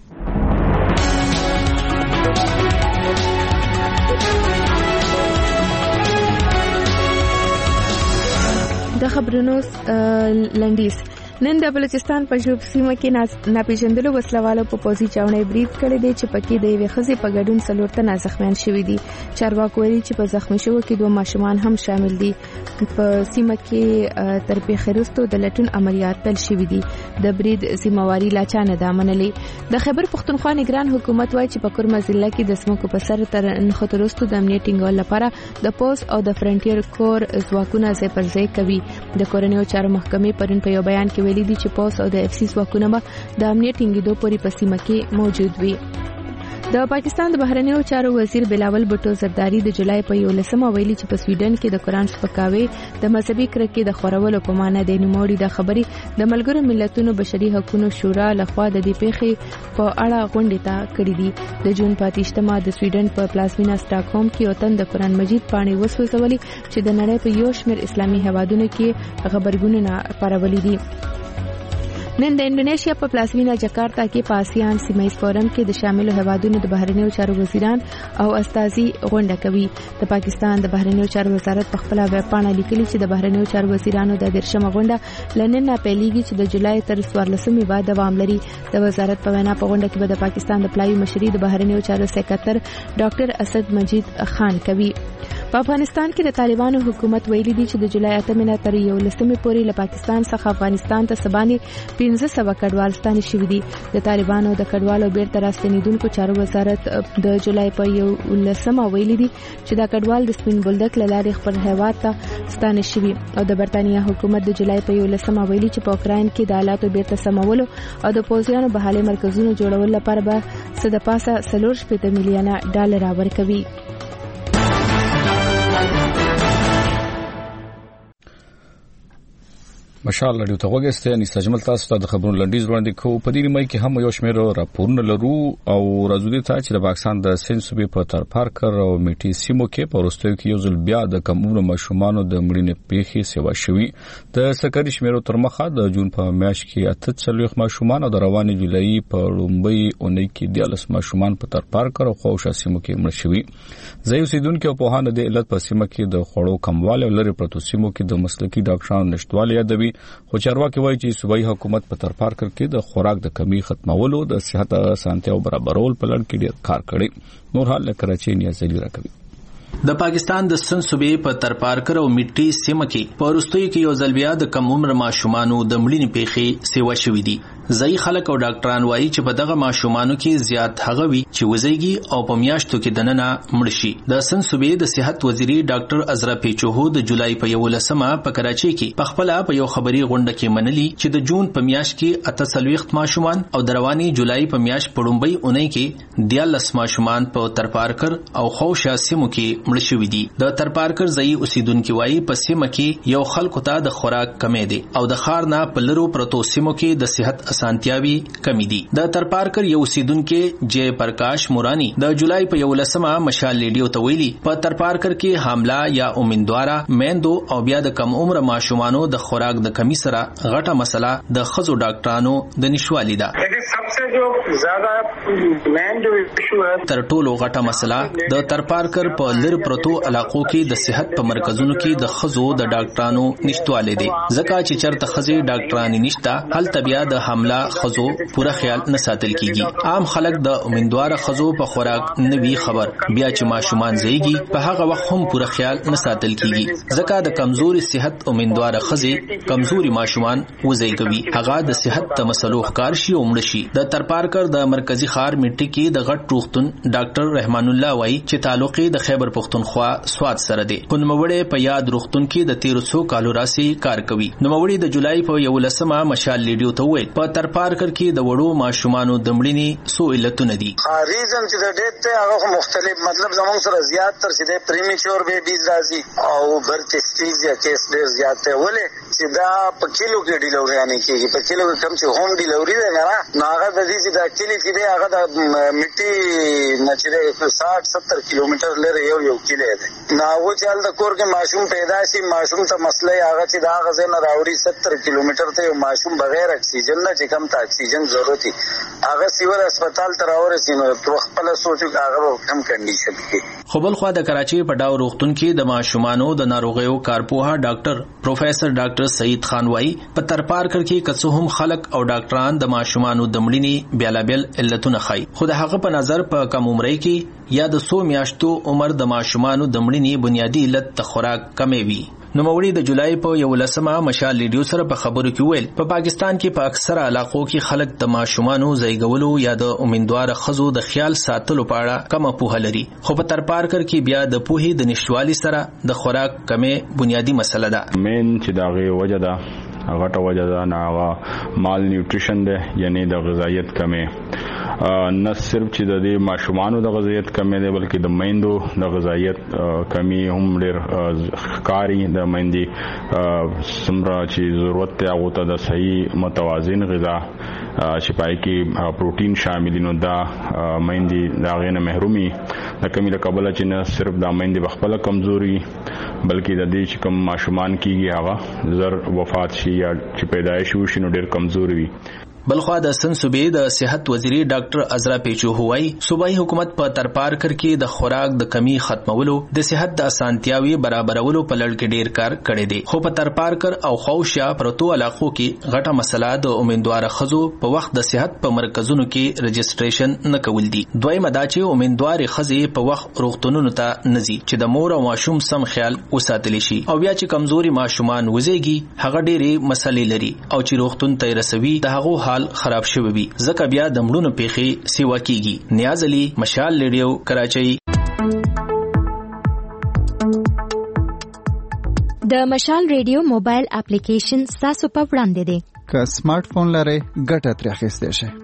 د خبرونو لنډیز. نن د بلوچستان په جنوب سیمه کې ناپېژندلو وسلوالو په پوځي چاونۍ برید کړی دی چې پکې د یوې ښځې په ګډون 4 تنه زخمیان شوي دي. چارواکو ویلي چې په زخمی شوو کې 2 ماشومان هم شامل دي. په سیمه کې تر پیښې وروسته د لټون عملیات پیل شوي دي. د برید ذمہواري لا چا نه ده منلې. د خیبر پختونخوا نگران حکومت وایي چې په کورما ضلع کې د سمکو په سر تر نښتو وروسته د امنیت ټینګولو لپاره د پوز او د فرنټیر کور ځواکونه ځای پر ځای کوي. د کورنیو چارو محکمې پرون په یو بیان کې ویلي دي چې پوز او د اف سی ځواکونه به د امنیت ټینګېدو پورې په سیمه کې موجود وي. د پاکستان د بهرنیو چارو وزیر بلاول بټو زرداری د جولای په 11 ویلي چې په سویډن کې د قرآن سپکاوي د مذهبي کرکې د خورولو په معنی د نوموړي د خبري د ملګرو ملتونو بشري حقوقو شورا لخوا د دې پیښې په اړه غونډه تا کړې دي. د جون 28 د سویډن په پلازمینا سټاکهولم کې وطن د قرآن مجید پاڼې وسوځولې چې د نړۍ په یو شمېر اسلامي هیوادونو کې خبرګونونه خپرولې دي. نن د انډونیشیا په پلازمینا جکارتا کې په آسیان سیمایي فورم کې د شاملو هیوادونو د بهرنیو چارو وزیران او استازي غونډه کوي. د پاکستان د بهرنیو چارو وزارت په خپل ویب پاڼه لیکلي چې د بهرنیو چارو وزیرانو د 13مه غونډه لنن پیلېږي چې د جولای تر 14مې بعد دوام لري. د وزارت په وینا په غونډه کې به د پاکستان د پلایي مشري د بهرنیو چارو سکرټر ډاکټر اسد مجید خان کوي. په افغانستان کې د طالبانو حکومت ویلي دی چې د جولای 8 تر 11 پورې له پاکستان څخه افغانستان ته سبانه 1500 کډوال ستانه شوي دي. د طالبانو د کډوالو بیرته راستنیدونکو چارو وزارت د جولای په 11 ویلي دی چې دا کډوال د سپین بولدک لارې خپل هیواد ته ستانه شوي. او د برتانیا حکومت د جولای په 11 ویلي چې په اوکراین کې د حالاتو بیرته سمولو او د پوځیانو بحالي مرکزونو جوړولو لپاره به د پاسه 4.5 میلیونه ډالر ورکوي. مشال رادیو ته وګورئ. یعنی سجمل تاسو ته د خبرونو لنډیز وړاندې کوو. په دې نیمه کې هم یو شمېر راپورونه لرو او راځو دي ته چې د پاکستان د سند صوبې په تر پارکر او میټي سیمو کې په وروستیو کې یو ځل بیا د کم عمر ماشومانو د مړینې پیښې سیوا شوي. د سکري شمیرو تر مخه د جون په میاشت کې 48 ماشومان او د روانې جولای په لومبۍ اونۍ کې 14 ماشومان په تر پارکر او خوشا سیمو کې مړ شوي. ځای اوسیدونکو په هانه د علت په سیمه کې د خوړو کموالی او لري پروتو سیمو کې د مسلکي ډاکټرانو نشټوالي یادوي. خو چارواکي وایي چې صوبایي حکومت په تر پارکر کې د خوراک د کمی ختمولو د صحت اسانتیاو برابرول په لړ کې ډېر کار کړی. نور حال له کراچۍ نیازلي راکوي. د پاکستان د سند صوبې په تر پارکر او میټي سیمه کې په وروستیو کې یو ځل بیا د کم عمر ماشومانو د مړینې پیښې سیوا شوې دي. ځای خلک او ډاکټران وایي چې په دغه ماشومانو کې زیات هغه وي چې وزيږي او په میاشتو کې دننه مړ شي. د سند صوبې د صحت وزیري ډاکټر ازرا پیچوهو د جولای په 11 په کراچۍ کې په خپل په یو خبري غونډه کې منلي چې د جون په میاشت کې 48 ماشومان او د رواني جولای په میاشت په لومبۍ اونۍ کې 14 ماشومان په تر پارکر او خوشا سیمو کې مړ شوي دي. د تر پارکر ځای اوسیدونکو وایي په سیمه کې یو خلکو ته د خوراک کمی دي او د خار نه په لرو پروتو سیمو کې د صحت اسانتیاوي کمی دي. د تر پارکر یو اوسیدونکو جے پرکاش مورانی د جولای په 11 مشال ریډیو ته ویلي په تر پارکر کې حامله یا امیندواره میندو او بیا د کم عمر ماشومانو د خوراک د کمی سره غټه مسله د خزو ډاکټرانو د نشوالي ده. जो ज्यादा मेन जो इशू है تر ټولو غټه مسله د تر پارکر په لر پروتو علاقو کې د صحت په مرکزونو کې د خزو د ډاکټرانو نشټواله دي. ځکه چې چرته خزي ډاکټرانی نشتا هل طبيعه د حمله خزو پوره خیال نه ساتل کیږي. عام خلک د امیندوار خزو په خوراک نوي خبر بیا چې ماشومان زیږي په هغه وخت هم پوره خیال نه ساتل کیږي. ځکه د کمزوري صحت امیندوار خزي کمزوري ماشومان وزيږوي. هغه د صحت ته مسلو ښکار شي او مړ شي. د ترپارکر د مرکزی ښار میټي کې د غټ روغتون ډاکټر رحمان الله وایي چې تعلق د خیبر پختونخوا سواد سره دی. خو نوموړی په یاد روغتون کې د 1300 کالو راسي کار کوي. نوموړی د جولای په 11مه مشال لیډیو ته وویل په ترپارکر کې د وړو ماشومانو د مړینې څو علتونه دي. ریزن چې د ډیټ ته هغه مختلف مطلب زموږ سره زیات تر چې د پریمیچور بیبیز راځي او برت سټیج یا کیس ډیر زیات دی ولې چې دا په کیلو کې ډیلیوري نه کیږي. په کیلو کې کم چې هوم ډیلیوري دی نه هغه د دې چې دا کلی چې دی هغه د میټي نه چې 60-70 کیلومتر لري یو کلی دی نه و چې د کور کې ماشوم پیدا شي ماشوم ته مسله هغه چې دا غزه نه راوړي 70 کیلومتر ته یو ماشوم بغیر اکسیجن نه چې کم ته اکسیجن ضرورت هغه سیول هسپتال ته راورسي نو تو خپل سوچو هغه کم کنډیشن کې. خو بل خو د کراچي په ډاو روغتون کې د ماشومانو د ناروغیو کارپوها ډاکټر پروفیسر ډاکټر سعید خان وایي په ترپارکر کې کڅو هم خلک او ډاکټران د ماشومانو د مړینې بیلابل علتونه ښایي. خو د هغه په نظر په کم عمرۍ کې یا د 100 میاشتو عمر د ماشومانو د مړینې بنیادی علت د خوراک کمې وي. نوموړي د جولای په 11مه مشال لیډیو سره په خبرو کې ویل په پاکستان کې په اکثره علاقو کې خلک د ماشومانو زیږولو یا د امیندوار ښځو د خیال ساتلو په اړه کم پوهه لري. خو په ترپارکر کې بیا د پوهې د نشټوالي سره د خوراک کمې بنیادی مسله ده. مین چې دغه وجه ده غټه وجه ده نه مال نیوټریشن ده یعنی د غذایت کمې نه صرف چې د دې ماشومانو د غذایت کمې ده بلکې د میندو د غذایت کمی هم ډېر ښکاري. د میندې څومره چې ضرورت دی هغه ته د صحیح متوازن غذا چې پای کې پروتین شامل نو دا میندې دا غینه محرومي د کمی له کبله چې نه صرف د میندې بخپله کمزوري بلکې د دې چې کوم ماشومان کیږي هغه زر وفات شي یا چې پیدایش وشي نو ډېر کمزوري وي. بلخوا د سن صوبې د صحت وزیری ډاکټر عزرا پیچو هوای صوبایي حکومت په ترپارکر کې د خوراک د کمی ختمولو د صحت د اسانتیاوي برابرولو په لړ کې ډیر کار کړی دی. خو په ترپارکر او خوشیا پرتو علاقو کې غټه مسله د امیندوار ښځو په وخت د صحت په مرکزونو کې رجسټریشن نه کول دي. دوی مدا چې امیندوار ښځې په وخت روغتونونو ته نزي چې د مور او ماشوم سم خیال وساتلی شي او بیا چې کمزوري ماشومان وزيږي هغه ډېری مسلې لري او چې روغتون ته رسوي د هغه خراب شوی وي ځکه بیا د مړونو پیښې سیوا کیږي. نیاز علي مشال لیډیو کراچۍ. د مشال ریډیو موبایل اپلیکیشن تاسو په وړاندې دی. که سمارټ فون لرئ ګټه ترې اخیستی شئ.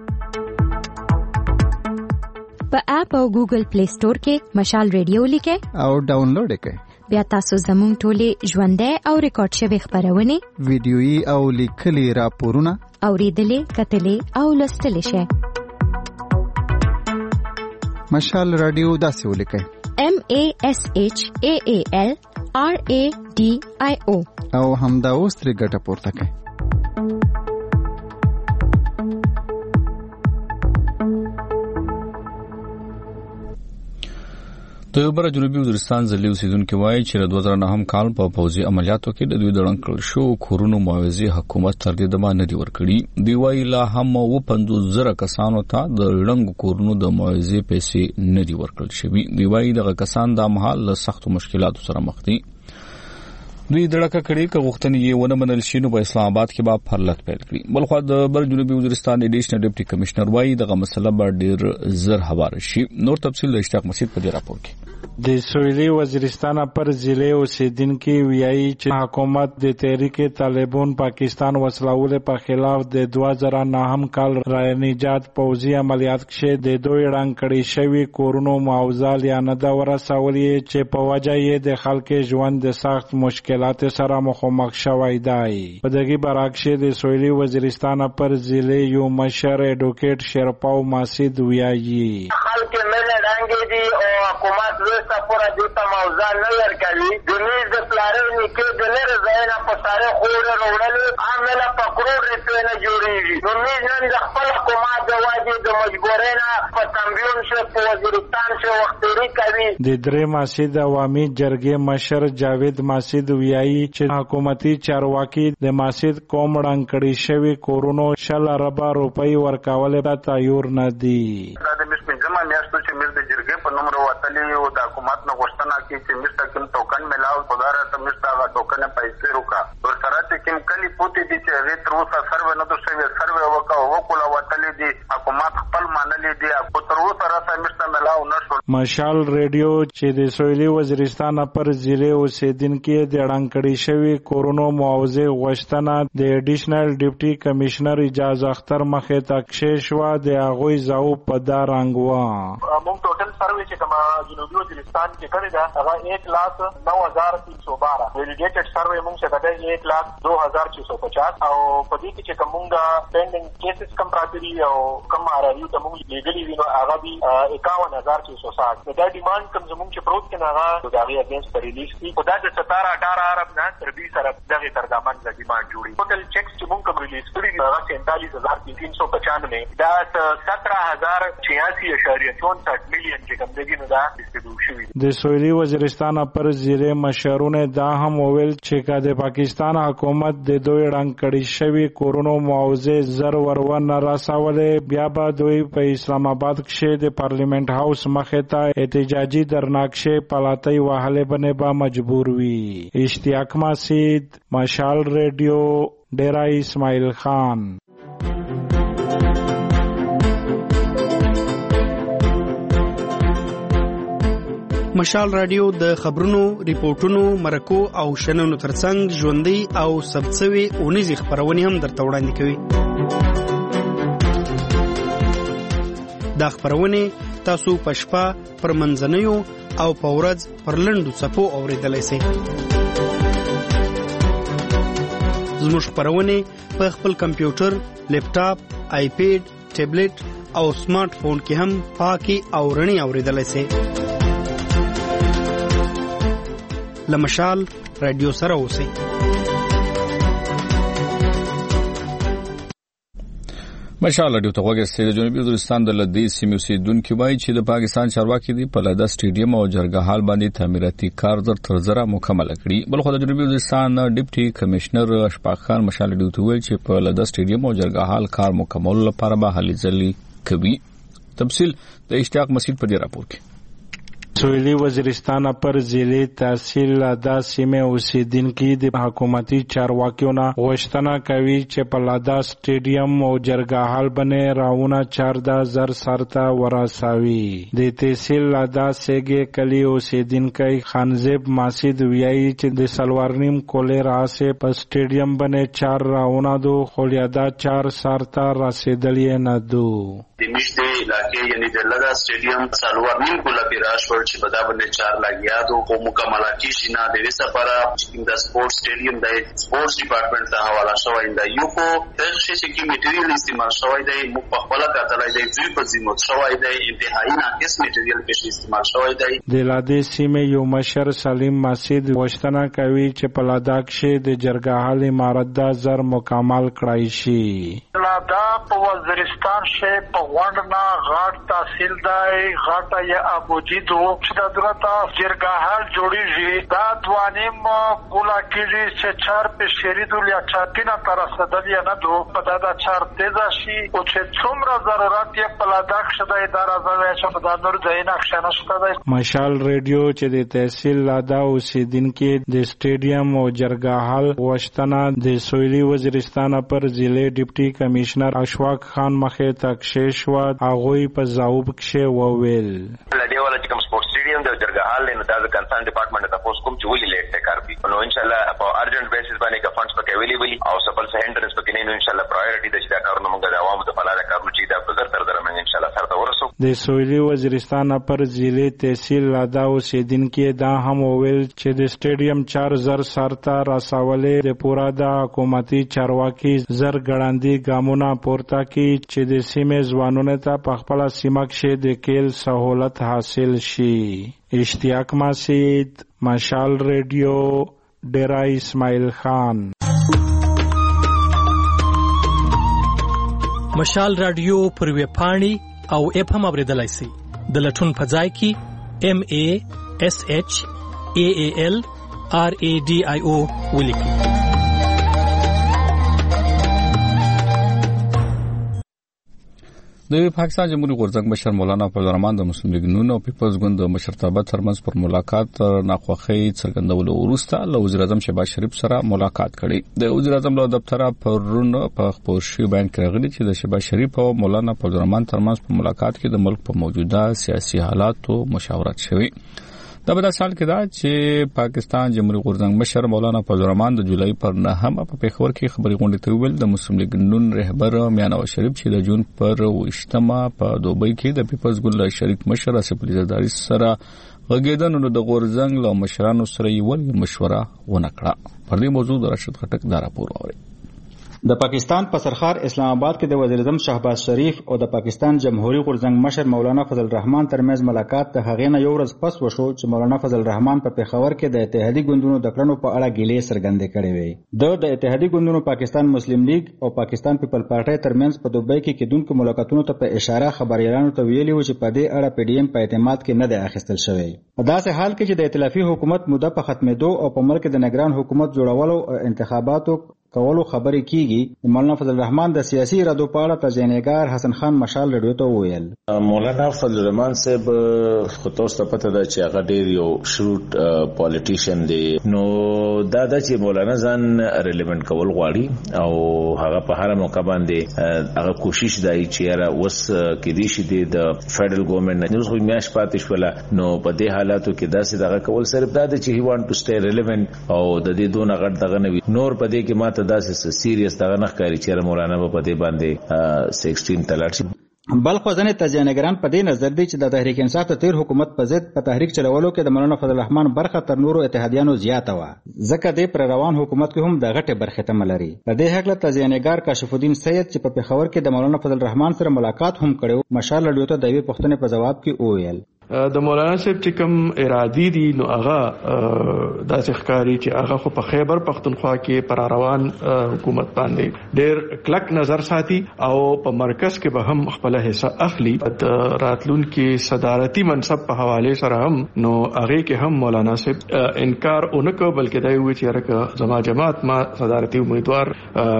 په اپ او ګوګل پلی سٹور کې مشال ریډیو لیکئ او ډاونلوډ کړئ. بیا تاسو زموږ ټولې ژوندۍ او ریکارډ شوي خبرونه ویډیويي او لیکلي راپورونه اوریدلې کتلې او لوستلې شئ. مشال رادیو داسې ولیکئ MASHAAL RADIO او همدا اوس ترې ګټه پورته کړئ. د یو بل جنوبي وزیرستان ځلي اوسیدونکو وایي چې د 2009 کال په پوځي عملیاتو کې د دوی د ړنګ شو کورونو معاوضه حکومت تر دې دمه نه دی ورکړي. دی وایي لا هم 50,000 کسانو ته د ړنګ کورونو د معاوضه پیسې نه دی ورکړل شوی. دی وایي دغه کسان د مهال له سختو مشکلاتو سره مخ دي. دوی دړکه کړي چې غوښتنې یې ونه منل شي نو په اسلام آباد کې به پرلط پیل کړي. بلخو د بر جنوبي وزیرستان ایډیشنل ډیپټي کمشنر وایي دغه مسله به ډیر زر هوار شي. نور تفصیل د اشتیاق مسجد په دې راپور کې. د سویلي وزیرستان پر ضلع اوسیدونکو ویایي چې حکومت د تحریک طالبان پاکستان وسلول په خلاف د 2009 کال راینجات پوځي عملیات کې د دوی ړنګ کړي شوی کورونو معاوضه یا نه دا ورسولې چې په وجه یې د خلکو ژوند د سخت مشکلات سره مخامخ شوی دی. په دغه برعکس د سویلي وزیرستان پر ضلع یو مشر اډوکیټ شرپاو ماسید ویایي خلک مله ړنګ دي او حکومت وسه پورا دیتا موضوع نه ورکوي. د میز د پلارونو کې د لره ځایونه په ساره خوره وروړل عامله په کروڑ روپۍ نه جوړیږي. نو میز نن د خپل حکومت د واجب د مجبورۍ نه په تنبیون شو په وزیرستان شو وختوري کوي. د درې ماسید عوامي جرګې مشر جاوید ماسید ویایي چې حکومتي چارواکي د ماسید قوم ړنګ کړي شوی کورونو 100 ارب روپۍ ورکول ته تیار نه دي. د پنځمه میاشت چې موږ د جرګې په نوم راوتلي او د حکومت نه غوښتنه کوي چې موږ ته کوم ټوکن ملاو خدای ته موږ ته هغه ټوکن پیسې وکړه ورسره چې کوم کلی پوتې دي چې هغې تر اوسه سروې نه ده شوې سروې وکړه وتلي دي حکومت خپل منلي دي خو تر اوسه راته موږ ته ملاو نه شول. مشال ریډیو چې د سویلي وزیرستان پر ضلع اوسیدونکو د اعلان کړي شوی کورونا معاوضه غوښتنه د ایډیشنل ډیپټي کمشنر اجازه اختر مخې ته کښې شوه د هغوی ځواب په دا رنګ و. موږ ټوټل سروې چې کومه جنوبي وزیرستان کې کړې ده هغه 1,09,312 ویلیډیټډ سروې موږ څخه ده 1,02,650 او په دې کې چې کومه پینډینګ کیسز کم پراته دي او کم آرایو ته موږ لیګلي وینو هغه دي 51,660. دا ډیماند کوم زموږ چې پروت کې هغه د هغې اګینسټ ریلیز دي خو دا د 17-18 ارب نه تر 20 ارب دغې تر دامن د ډیماند جوړي. ټوټل چیکس چې موږ کوم ریلیز کړي دي هغه 47,395 دا 17,086.64 میلیون چې کوم دغې نه دا ډسټریبیوټ شوي. د سویلي وزیرستان پر ضلع مشرونه دا هم وویل چې که د پاکستان حکومت د دوی ړنګ کړي شوي کورونا معاوضه زر ورونه رسولې بیا به دوی په اسلام آباد کښې د پارلیمنت هاوس مخې ته احتجاجي درناکشې پلاتۍ وهلې بنې به مجبور وي. اشتیاق مسید، مشال ریډیو، ډیرا اسماعیل خان. مشال رادیو د خبرونو، ریپورتونو، مرکو او شننو ترڅنګ ژوندۍ او ثبتسوي اونیزې خپرونې هم درته وړاندې کوي. دا خپرونې تاسو په شپه پر منځنیو او په ورځ پر لنډو څپو اورېدلی سئ. زموږ خپرونې په خپل کمپیوټر، لیپټاپ، آیپیډ، ټیبلیټ او سمارټ فون کې هم پاکي او رڼې اورېدلی سئ. له مشال رادیو سره اوسئ. مشال رادیو ته غوږی د جنوبي وزیرستان د لدې سیمې اوسیدونکي وایي چې د پاکستان چارواکي دي په لده سټیډیم او جرګه هال باندې تعمیراتي کار تر زره مکمل کړي. بلخو د جنوبي وزیرستان ډیپټي کمشنر اشفاق خان مشال رادیو ته ویل چې په لده سټیډیم او جرګه هال کار مکمل لپاره به هلې ځلې کوي. تفصیل د اشتیاق مسید په دې راپور کې. سویلي وزیرستان پر ضلع تحصیل لادا سیمه اوسیدونکي د حکومتي چارواکیو نه غوښتنه کوي چې په لادا سټیډیم او جرګه هال باندې راونه 14,000 سرته ورساوي. د تحصیل لادا سیګه کلی اوسیدونکي خانزیب ماسید ویایي چې د سلوارنیم کولې راسه په سټیډیم باندې 4 راونه دو خولیادا 4 سرته رسیدلی نه دو. د مشته علاقې یعنی د لادا سټیډیم سلوارنیم کوله پیراش چې په دا باندې 4 لګیا دو خو مکمل کیږي نه د وسه لپاره چې د سپورت سټیډیم د سپورتس ډپارټمنټ ته حواله شوی دی. یو کو تاسو چې میټیریل استعمال شوی دی مو په خپل کتلای دی چې په زموږ شوی دی انتهایی ناقص میټیریل کې استعمال شوی دی. د لادې سیمې یو مشر سلیم مسید غوښتنه کوي چې په لادا کې د جرګه هال عمارت د زر مکمل کړای شي. لادا په وزیرستان شې په غونډه غاټ تحصیل دی غاټه یا ابوجي دو چې د درته جرګه هال جوړیږي دا 2.5 کولا کېږي چې 4 په شریدو یا 4 تر رسیدلی نه دو په دا 4 تیز شي او چې څومره ضرورت یې په لادا کې د اداره ځای چې په دا نور ځای نه نشته دی. مشال ریډیو چې د تحصیل لادا اوسیدونکي د سټیډیم او جرګه هال غوښتنه د سویلي وزیرستان پر ضلع ډیپټي کمشنر اشفاق خان مخې ته کښې شوه. هغوی په ځواب کښې وویل سپورت سټیډیم د جرګه هال نه د کنسرن ډپارټمنټ ته پوس کوم چې ولې لیټ کار کوي نو ان شاء الله په ارجنټ بیسس باندې کا فندز پکې اویلیبل او سپل هندرنس پکې نه ان شاء الله پرایورټي د چې دا کارونه موږ د عوامو ته فلاله کارونه چې دا په زر تر موږ ان شاء الله سره ورسو. د سویلي وزیرستان پر ضلع تحصیل لادا اوسیدونکي دا هم وویل چې د سټیډیم 4,000 سرته رسولې د پورا د حکومتي چارواکي زر ګړندي ګامونه پورته کړي چې د سیمې ځوانانو ته په خپل سیمه کې د کېل سہولت حاصل شي. اشتیاق مسید، مشال ریډیو، ډیرا اسماعیل خان. مشال رادیو پر ویب پاڼې او اپ هم اوریدلای شئ. د لټون په ځای کې MASHALRADIO ولیکئ. د پاکستان جمهوریت غورځنګ مشر مولانا فضل الرحمن د مسلم لیگ نون او پیپلز ګوند د مشرتابه ترمنځ پر ملاقات ناخوښي څرګندولو وروسته له وزیر اعظم شهباز شریف سره ملاقات کړي. د وزیر اعظم له دفتر پرون په خپور شوی بیان کې راغلي چې د شهباز شریف او مولانا فضل الرحمن ترمنځ په ملاقات کې د ملک په موجوده سیاسي حالاتو مشاورت شوی. دا په داسې حال کې دا چې پاکستان جمهوریت غورځنګ مشر مولانا فضل الرحمن د جولای پر 9 په پیښور کې خبري غونډه ته ویل د مسلم لیگ نون رهبر میاں نواز شریف چې د جون پر 28 په دوبۍ کې د پیپلز ګوند شریک مشر اسف علي زرداری سره غږیدنه د غورځنګ له مشرانو سره یې مشوره ونکړه. پر دې موضوع د راشد خټک دا راپور اوري. د پاکستان په سرخار اسلام آباد کې د وزیر اعظم شهباز شریف او د پاکستان جمهوریت غورځنګ مشر مولانا فضل الرحمن ترمنځ ملاقات د هغې نه یو ورځ پس وشو چې مولانا فضل الرحمن په پیښور کې د اتحادیې ګوندونو د کړنو په اړه ګیلې څرګندې کړې وې. د اتحادیې ګوندونو پاکستان مسلم لیگ او پاکستان پیپل پارټي ترمنځ په دوبۍ کې کېدونکو ملاقاتونو ته په اشاره خبريالانو ته ویلي و چې په دې اړه پی ډی ایم په اعتماد کې نه دی اخیستل شوی. په داسې حال کې چې د ائتلافي حکومت موده په ختمېدو او په ملک د نگران حکومت جوړولو او انتخاباتو کولو خبرې کیږي، مولانا فضل الرحمن د سیاسي ارادو په اړه تجزیه‌نګار حسن خان مشال رادیو ته وویل. مولانا فضل الرحمن صاحب خو تاسو ته پته ده چې هغه ډیر یو شروټ پالیټیشن دی، نو دا د چې مولانا ځان ریلیونت کول غواړي او هغه په هر موقع باندې هغه کوشش دی چې را وس کې دي چې د فدرل ګورنمنت نو خو میاش پاتې شول، نو په دې حالاتو کې داسې دغه کول صرف دا د چې هی وانټ ټو سټي ریلیونت او د دې دونه غټ دغه نوي نور په دې کې ماته داسې سیریس دغه نه ښکاري چې مولانا په دې باندې 16 تلاړ شي. بل خو ځنې تجزیه‌نګاران په دې نظر دي چې د تحریک انصاف ته تیر حکومت په ضد په تحریک چلولو کې د مولانا فضل الرحمن برخه تر نورو اتحادیانو زیاته وه، ځکه دې پر روان حکومت کې هم د غټې برخې تمه لري. په دې هکله تجزیه‌نګار کاشف الدین سید چې په پیښور کې د مولانا فضل الرحمن سره ملاقات هم کړی، مشال رادیو ته د یوې پوښتنې په جواب کې وویل د مولانا صاحب چې کوم ارادي دي نو هغه داسې ښکاري چې هغه خو په خیبر پختونخوا کې پر روان حکومت باندې ډېر کلک نظر ساتي او په مرکز کې به هم خپل حصہ اخلي. د راتلونکي صدارتي منصب په حواله سره هم نو هغه کې هم مولانا صاحب انکار اونکه بلکې دا وی چې راکه زما جماعت ما صدارتي امیدوار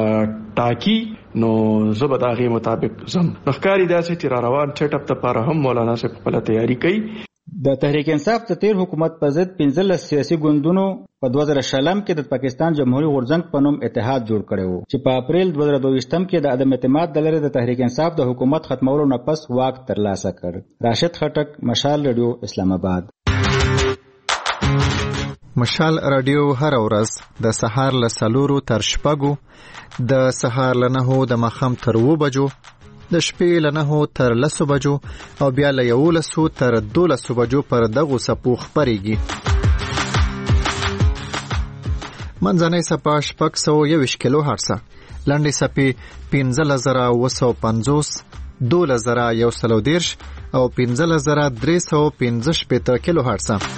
ټاکی نو زبد هغه مطابق زم نخکاری داسې چې را روان سیټ اپ ته پر هم مولانا صاحب خپل تیاری کوي. د تحریک انصاف ته تیر حکومت په ضد 15 سیاسي ګوندونو په 2000 کې د پاکستان جمهوریت غورځنګ په نوم اتحاد جوړ کړی و چې په اپریل 2022 کې د عدم اعتماد د لارې د تحریک انصاف د حکومت ختمولو نه پس واک ترلاسه کړ. راشد خټک، مشال رادیو، اسلام آباد. مشال رادیو هر ورځ د سهار له 4 تر 6، د سهار له 9 د ماښام تر 2 بجو، د شپې له 9 تر 10 بجو او بیا له 11 تر 12 بجو پر دغه سپو خبريږي. منځنۍ سپا 621 کیلو هرتز، لنډې سپې 15950، 12110 او 15315 کیلو هرتز.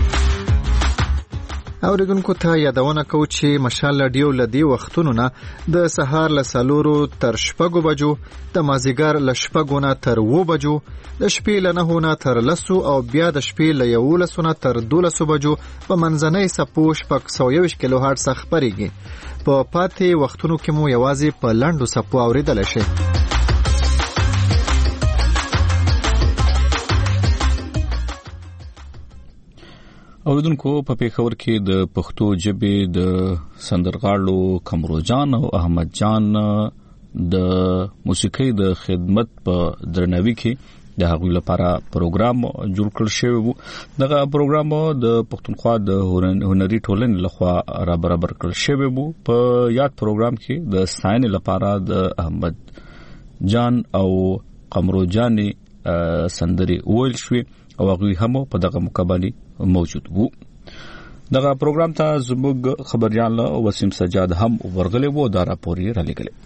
اوریدونکو ته یادونه کوو چې مشال رادیو لدی وختونو نه د سهار له 4 تر 6 بجو، د مازیګر له 6 نه تر 2 بجو، د شپې له 9 نه تر 10 او بیا د شپې له 11 نه تر 12 بجو په منځنۍ سپو 621 کیلو هرتز خبريږي. په پاتې وختونو کې مو یوازې په لنډو سپو اوریدل شي. اوریدونکو په پیښور کې د پښتو ژبې د سندرغاړو قمروجان او احمد جان د موسیقۍ د خدمت په درناوي کې د هغوی لپاره پروګرام جوړ کړل شوی وو. دغه پروګرام د پښتونخوا د هنري ټولنې لخوا را برابر کړل شوی وو. په یاد پروګرام کې د ستاینې لپاره د احمد جان او قمروجان سندري ویل شوی او هغوی هم په دغه مقابله موجود وو. دغه پروګرام ته زموږ خبريال وسیم سجاد هم ورغلی وو. دا راپور یې را لګلی.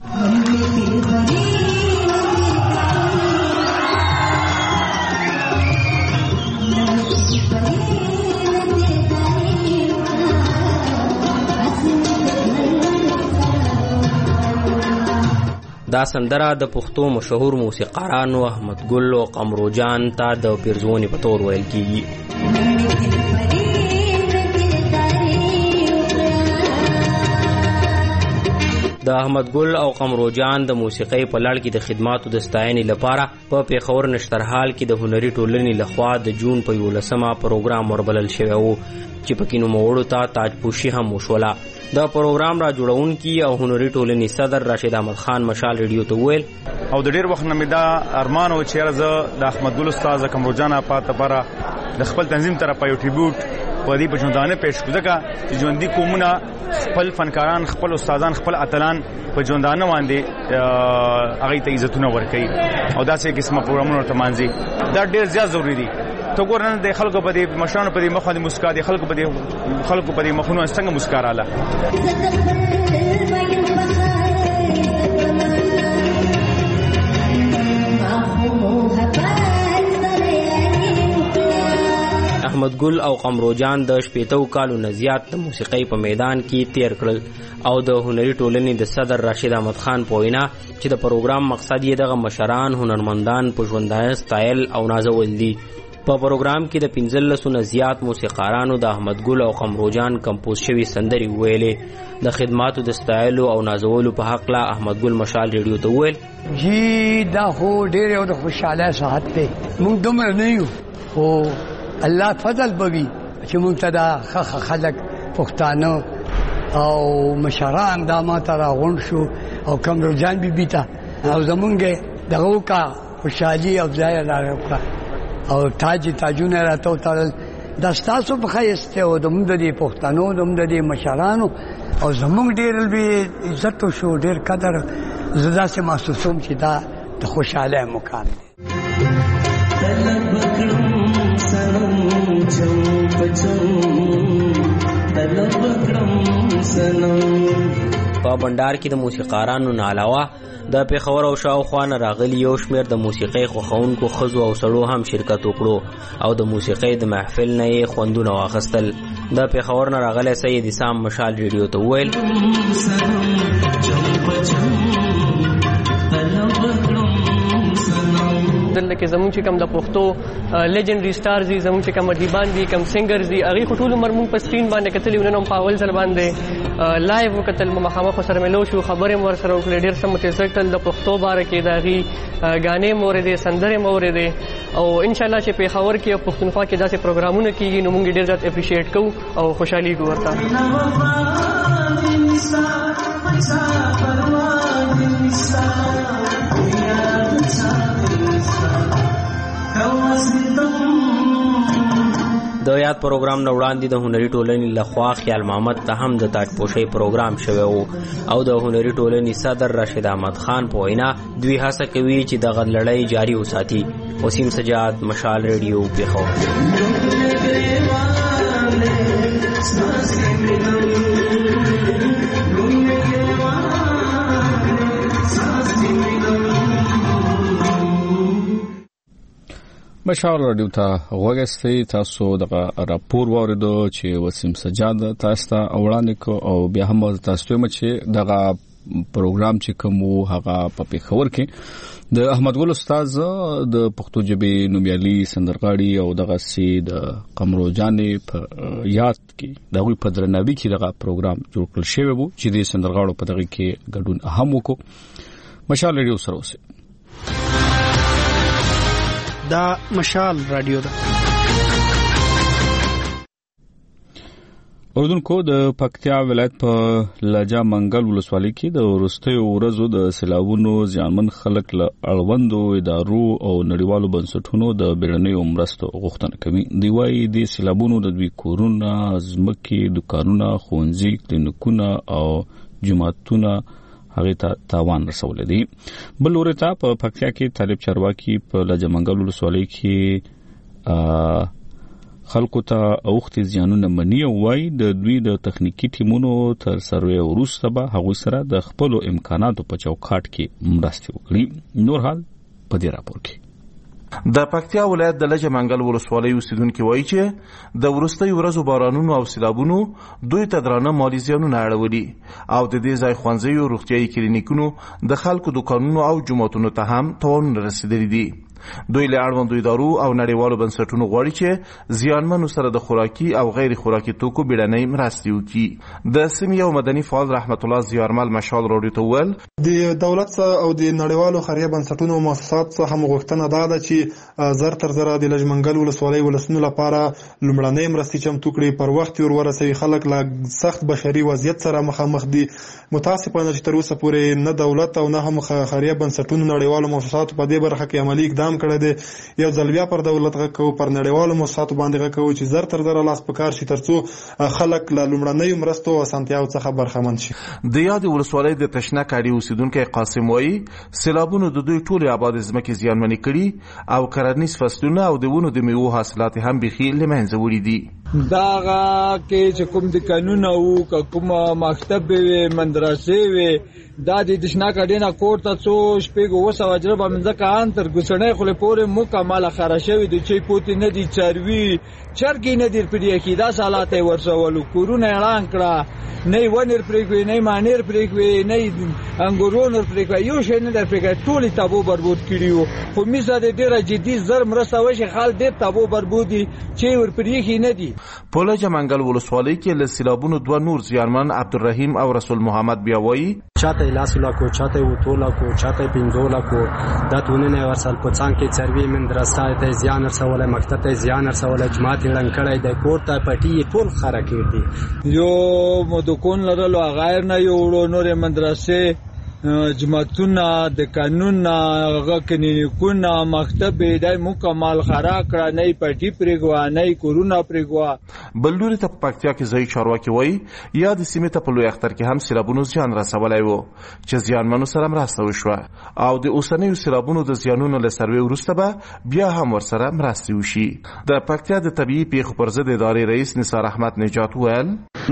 دا سندره د پښتو مشهور موسیقارانو احمد ګل او قمروجان ته د پیرزونی په تور ویل کیږي. د احمد ګل او قمروجان د موسیقۍ په لړ کې د خدماتو د ستاینې لپاره په پیښور نشترحال کې د هنري ټولنې لخوا د جون په 11 پروګرام وربلل شوی و چې پکې نوموړو ته تاجپوشي هم وشوله. د پروګرام را جوړونکي او هنري ټولنې صدر راشد احمد خان مشال ریډیو ته ویل او د ډیر وخت نه مې دا ارمان و چې زه د احمد ګل استاد قمروجان په لپاره د خپل تنظیم طرفه یو ټریبیوټ په دې بجوندانه پېښ کړه چې ژوندۍ قومونه خپل فنکاران خپل استادان خپل اتلان په ژوندانه باندې هغه ته عزتونه ورکړي او داسې قسمه پروګرامونه ورته مانځي. دا ډیر زیات ضروری دي. ته ګور نن د خلکو په دې مشرانو په دې مخ باندې مسکا دي خلکو په دې مخونو څنګه مسکا رااله. احمد ګل او قمروجان د 80 کالو نه زیات د موسیقۍ په میدان کې تیر کړل او د هنري ټولنې د صدر راشد احمد خان په وینا چې د پروګرام مقصد یې دغه مشران هنرمندان په ژوندانه ستایل او نازول دي. په پروګرام کې د 15 نه زیات موسیقارانو د احمد ګل او قمروجان کمپوز شوي سندرې ویلې. د خدماتو د ستایلو او نازولو په حق لا احمد ګل مشال ریډیو ته ویل جی دا خو ډېر یو د خوشاله ساعت دی موږ دومره نه یو خو الله فضل بوي چې موږ ته دا خلک پښتانه او مشران دا ماته راغونډ شو او قمروجان بي ته او زمونږ دغه کا خوشالي او ځای لاره او تاجونه راته وتړل دا ستاسو په خیسته او د موږ د پښتنو د موږ د مشرانو او زمونږ ډېر به عزت شو ډېر قدر زدا سه محسوسوم چې دا د خوشاله مقام دی. په بندار کې د موسیقارانو نه علاوه د پیښور او شاوخوا نه راغلي یو شمېر د موسیقۍ خوښونکو ښځو او سړو هم شرکت وکړو او د موسیقۍ د محفل نه یې خوندونه واخیستل. د پیښور نه راغلی سید اسام مشال ریډیو ته وویل دلته کې زموږ چې کوم د پښتو لیجنډري سټارز دي زموږ چې کوم ادیبان دي کوم سنگرز دي هغه ټول عمر مونږ په سکرین باندې کتلې ونن په اول ځل باندې لایو وکتل مخامخ سره ملو شو خبرې مور سره وکړې ډېر سم متذکر د پښتو باره کې داغي غانې مورې دي سندرې مورې دي او ان شاء الله چې په خبر کې پښتونخوا کې داسې پروګرامونه کیږي نو موږ ډېر زیات اپریشیټ کوو او خوشحالي ګورتا. د یاد پروګرام نه وړاندې د هنري ټولنې لخوا خیال محمد ته هم د تاجپوشۍ پروګرام شوی و او د هنري ټولنې صدر راشد احمد خان په وینا دوی هڅه کوي چې دغه لړۍ جاري وساتي. وسیم سجاد مشال ریډیو پیښور. مشال رادیو ته غوږی تاسو دغه راپور واوریدو چې وسیم سجاد تاسو ته وړاندې کو او بیا هم تاسو ته چې دغه پروګرام چې کوم هغه په پیښور کې د احمد ګل استاد د پښتو ژبې نومیالي سندرغاړي او دغه سي د قمروجان په یاد کې دغه په درناوي کې دغه پروګرام جوړ کړل شوی وو چې د سندرغاړو په دغه کې ګډون اهم وکړو. مشال ریډیو سره اوسه دا مشال رادیو ده. اوردونکو د پکتیا ولایت په لاجا منګل ولسوالۍ کې د ورستیو ورځو د سیلابونو ځانمن خلک له اړوندو ادارو او نړیوالو بنسټونو د بیړنیو مرستو غوښتنه کوي. دی وايي د سیلابونو د دوی کورونه، ځمکې، دکانونه، ښوونځي، کلینیکونه او جوماتونه هغه ته تاوان رسول دي. بل ورته په پکتیا کې طالب چارواکي په لاجا منګل ولسوالۍ کې خلکو ته اوخت زیانونه منی او وای د دوی د تخنیکی ټیمونو تر سروې وروسته به هغه سره د خپل امکاناتو په چوکاټ کې مرسته وکړي. نور حال په دې راپور کې د پکتیا ولایت د لجه منګل ولسوالۍ اوسیدونکو وایي چې د ورستۍ ورځو بارانونو او سیلابونو دوی ته درانه مالي زیانونه اړولي او د دې ځای ښوونځیو، روغتیايي کلینیکونو، د خلکو دکانونو او جوماتونو ته هم تاوانونه رسیدلي دي. دوی له اړوندو ادارو او نړیوالو بنسټونو غواړي چې زیانمنو سره د خوراکي او غیر خوراکي توکو بیړنۍ مرستې وکړي. د سیمې یو مدني فعال رحمت الله زیارمل مشال راډیو ته وویل د دولت او د نړیوالو خیریه بنسټونو او مؤسسات څخه غوښتنه ده چې زر تر زره د لجمنګل ولسوالۍ ولسونو لپاره لومړنۍ مرستې چمتو کړي، پر وخت ورسوي. خلک له سخت بشري وضعیت سره مخامخ دي. متاسفانه چې تر اوسه پورې نه دولت او نه هم خیریه بنسټونو نړیوالو مؤسساتو په دې برخه کې عملی اقدام کړی دی. یو ځل بیا پر دولت غږ کوو، پر نړیوالو مؤسساتو باندې غږ کوو چې زر تر زره لاس په کار شي ترڅو خلک له لومړنیو مرستو او اسانتیاوو څخه برخمن شي. د یاد ولسوالۍ د تشنک اړي اوسیدونکي قاسم وایي سیلابونو د دوی ټولې آباد ځمکې زیانمنې کړي او کرنیز فصلونه او د ونو د میوو حاصلات هم بیخي له منځه وړي دي. داغه کې چې کوم د قانون او کوم مکتب وي مدرسې وي دا د تشنک اډینا کوټ ته څو شپږ وسه وجربه منځکه ان تر ګسنې خله پورې مکمل خراشوي د چي پوتې نه دي چروي چرګي نه دي پرې کې دا سالات ورسولو کورونه اعلان کړه نه ونر پرې نه مانیر پرې نه انګورونر پرې یو شي نه در پرې ټولي تابو بربود کړیو. خو میزه د ډیره جدي زر مرسته وشي خال ډیر تابو بربودي چې ور پرې کې نه دي. په لجمنګل ولسوالۍ کې له سیلابونو دوه نور زیانمن عبدالرحیم او رسول محمد بیا وایي چاته لاسو کو چاته وټولا کو چاته پینځولا کو دا تونه ورسل پڅان کې چروي مدرسه ته زیان رسوله مکتب ته زیان رسوله جماعت لړن کړای د کوټ ته پټي ټول خره کړي یو مدکون لرلو غیر نه یو نور مدرسه جماعتونه د قانون هغه کلینیکونه مکتب د مکمل خرا کړه نه پټي پرګوا نه کورونا پرګوا. بلوري ته پکتیا کې ځای چارواکي وایي یا د سیمې ته په لوی اختر کې هم سیلابونو زیان رسولی و چې زیانمنو سره مرسته وشوه او د اوسنیو سیلابونو د زیانونو له سروې وروسته به بیا هم ورسره مرستې وشي. د پکتیا د طبیعي پیښو پر ضد ادارې رئیس نثار احمد نجات ویل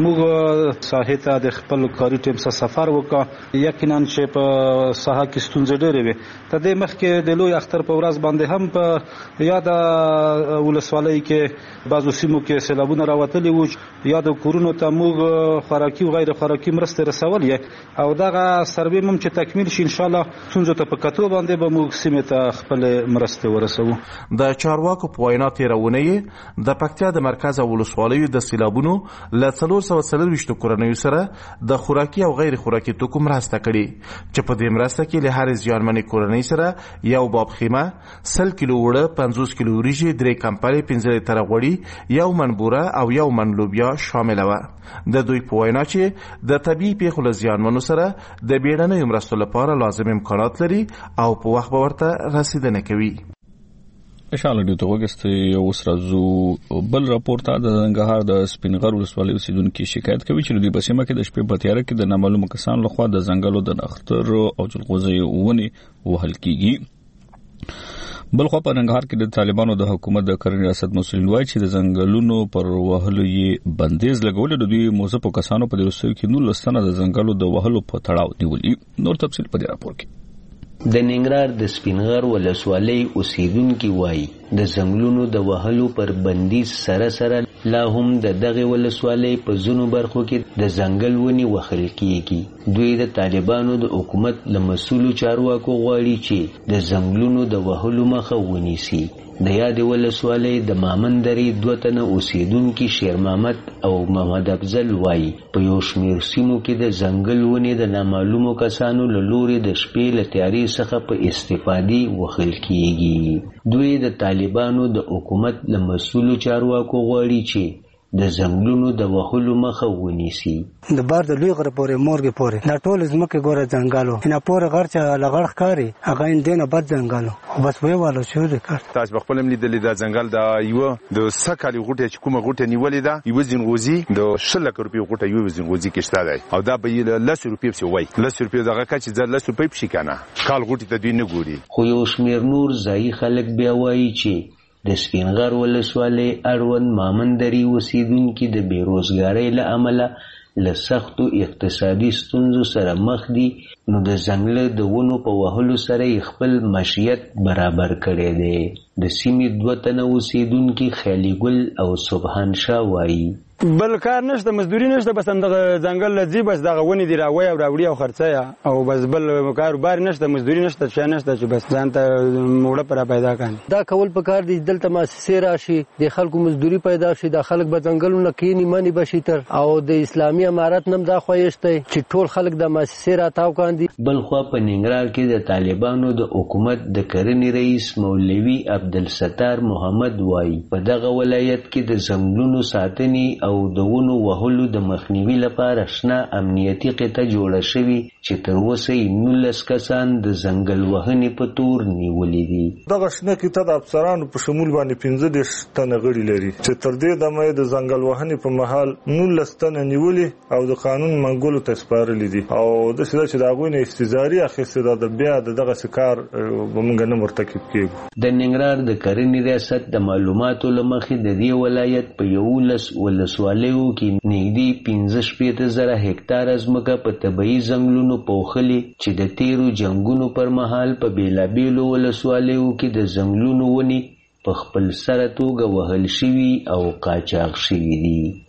موږ ساحې ته د خپل کاري ټیم سره سفر وکړ. یقینا چې په ساحه کې ستونزې ډېرې وي. تر دې مخکې د لوی اختر په ورځ باندې هم په یاده ولسوالۍ کې بعضو سیمو کې سیلابونه راوتلي وو. یادو کورونو ته موږ خوراکي او غیر خوراکي مرستې رسولې او دغه سروې هم چې تکمیل شي انشاءالله ستونزو ته په کتو باندې به موږ سیمې ته خپل مرستې ورسوو. د چارواکو په وینا تېرونه د پکتیا د مرکز او ولسوالیو د سیلابونو له 440 کورنیو سره د خوراکي او غیر خوراکي توکو مرسته کړي چې په دې مرسته کې له هر زیانمنې کورنۍ سره یو باب خیمه 100 کیلو وړه 50 کیلو وریجې 3 کمپلې 15 تر غوړي یو من بوره او یو من لوبیا شامل و. د دوی په وینا چې د طبيعي پیښو له زیانمنو سره د بیړنیو مرستو لپاره لازم امکانات لري او په وخت به ورته رسیدنه کوي. اشاله دې ته وګستې یو سرزو بل راپورټ د زنګهار د سپینغر ولسوالۍ اوسیدونکو شکایت کوي چې د بسیمه کې د شپې په تیاره کې د نامعلومو کسانو لخوا د ځنګلو د نختر او جلغوزي ونی وهل کیږي. بلخو په ننګرهار کې د طالبانو د حکومت د کرنې ریاست مسؤلین وایي چې د ځنګلونو پر وهلو یې بندیز لګول د دوی موظفو کسانو په وروستیو کې 19 تنه د ځنګلو د وهلو په تړاو نیولي. نور تفصیل په دې راپور کې. د ننګرهار د سپینغر ولسوالۍ اوسیدونکي وایي د ځنګلونو د وهلو پر بندیز سره سره لا هم د دغه ولسوالۍ په ځینو برخو کې د ځنګل ونې وهل کیږي. دوی د طالبانو د حکومت له مسؤلو چارواکو غواړي چې د ځنګلونو د وهلو مخه ونیسي. د یاد ولسوالۍ د مامندرې 2 تنه اوسیدونکي شیر محمد او محمد افضل وایي په یو شمېر سیمو کې د ځنګل ونې د نامعلومو کسانو له لوري د شپې له تیارې څخه په استفادې وهل کیږي. دوی د طالبانو د حکومت له مسؤلو چارواکو غواړي چې د ځنګلونو د وهلو مخه ونیسي. د بار د لوی غره پورې مورګې پورې دا ټول ځمکې ګوره ځنګلو نه پورې غر چې لغړ ښکاري هغه اندینه بد ځنګلو بس ویوالو شو د کار تاسو خپل هم لیدلې د ځنګل د یو د سکالي غوټه چې کومه غوټه نیولې ده یو ځنغوزي د 100 روپیو غوټه یو ځنغوزي کې شته دی او دا به 10 روپیو څه وای 10 روپیو دغه کچ د 10 روپیو شي کنه کال غوټه ته دوی نه ګوري. خو یو شمیر نور ځای خلک بیا وایي چې د سپینغر ولسوالۍ اړوند مامندري اوسیدونکي د بیروزګارۍ له امله له سختو اقتصادي ستونزو سره مخ دي نو د ځنګل د ونو په وهلو سره خپل معیشت برابر کړی دی. د سیمې 2 تنه اوسیدونکي خیالي ګل او سبحان شاه وایي بل کار نشته، مزدوري نشته، بس دغه ځنګل لذي بس دغه ونې دی راوي او راوړي او خرڅه او بس بل کاروبار نشته، مزدوري نشته، څه نشته چې بس ځان ته موړه پر پیدا کړي. دا کول پکار دي دلته مؤسسې راشي، د خلکو مزدوري پیدا شي، د خلک به ځنګلونه کینی منی بشي تر او د اسلامي امارت نم دا خوښته چې ټول خلک د مؤسسې راتاو کاندي. بل خو په ننګرهار کې د طالبانو د حکومت د کرنې رئیس مولوي عبدالستار محمد وایي په دغه ولایت کې د ځنګلونو ساتنې او د ونو وهلو د مخنیوي لپاره شنه امنیتي قطعه جوړه شوې چې تر اوسه 19 کسان د ځنګل وهنې په تور نیولي دي. دغه شنه قطعه د افسرانو په شمول باندې 15 تنه غړي لري چې تر دې دمه د ځنګل وهنې په محل 19 تنه نیولي او د قانون منګولو ته سپارلي دي او د څه چې دا غوښنه استزاري اخیسته د بیا دغه سکار ومنګ نه مرتکب کیږي. د ننګرهار د کرنې ریاست د معلوماتو لمخې د دې ولایت په 11 ولسوالیو کې نږدې 15,000 هکتاره ځمکه په طبیعي ځنګلونو پوښلي چې د تیرو جنگونو پر مهال په بیلابیلو ولسوالیو کې د ځنګلونو ونې په خپل سره توګه وهل شوي او قاچاق شوي دي.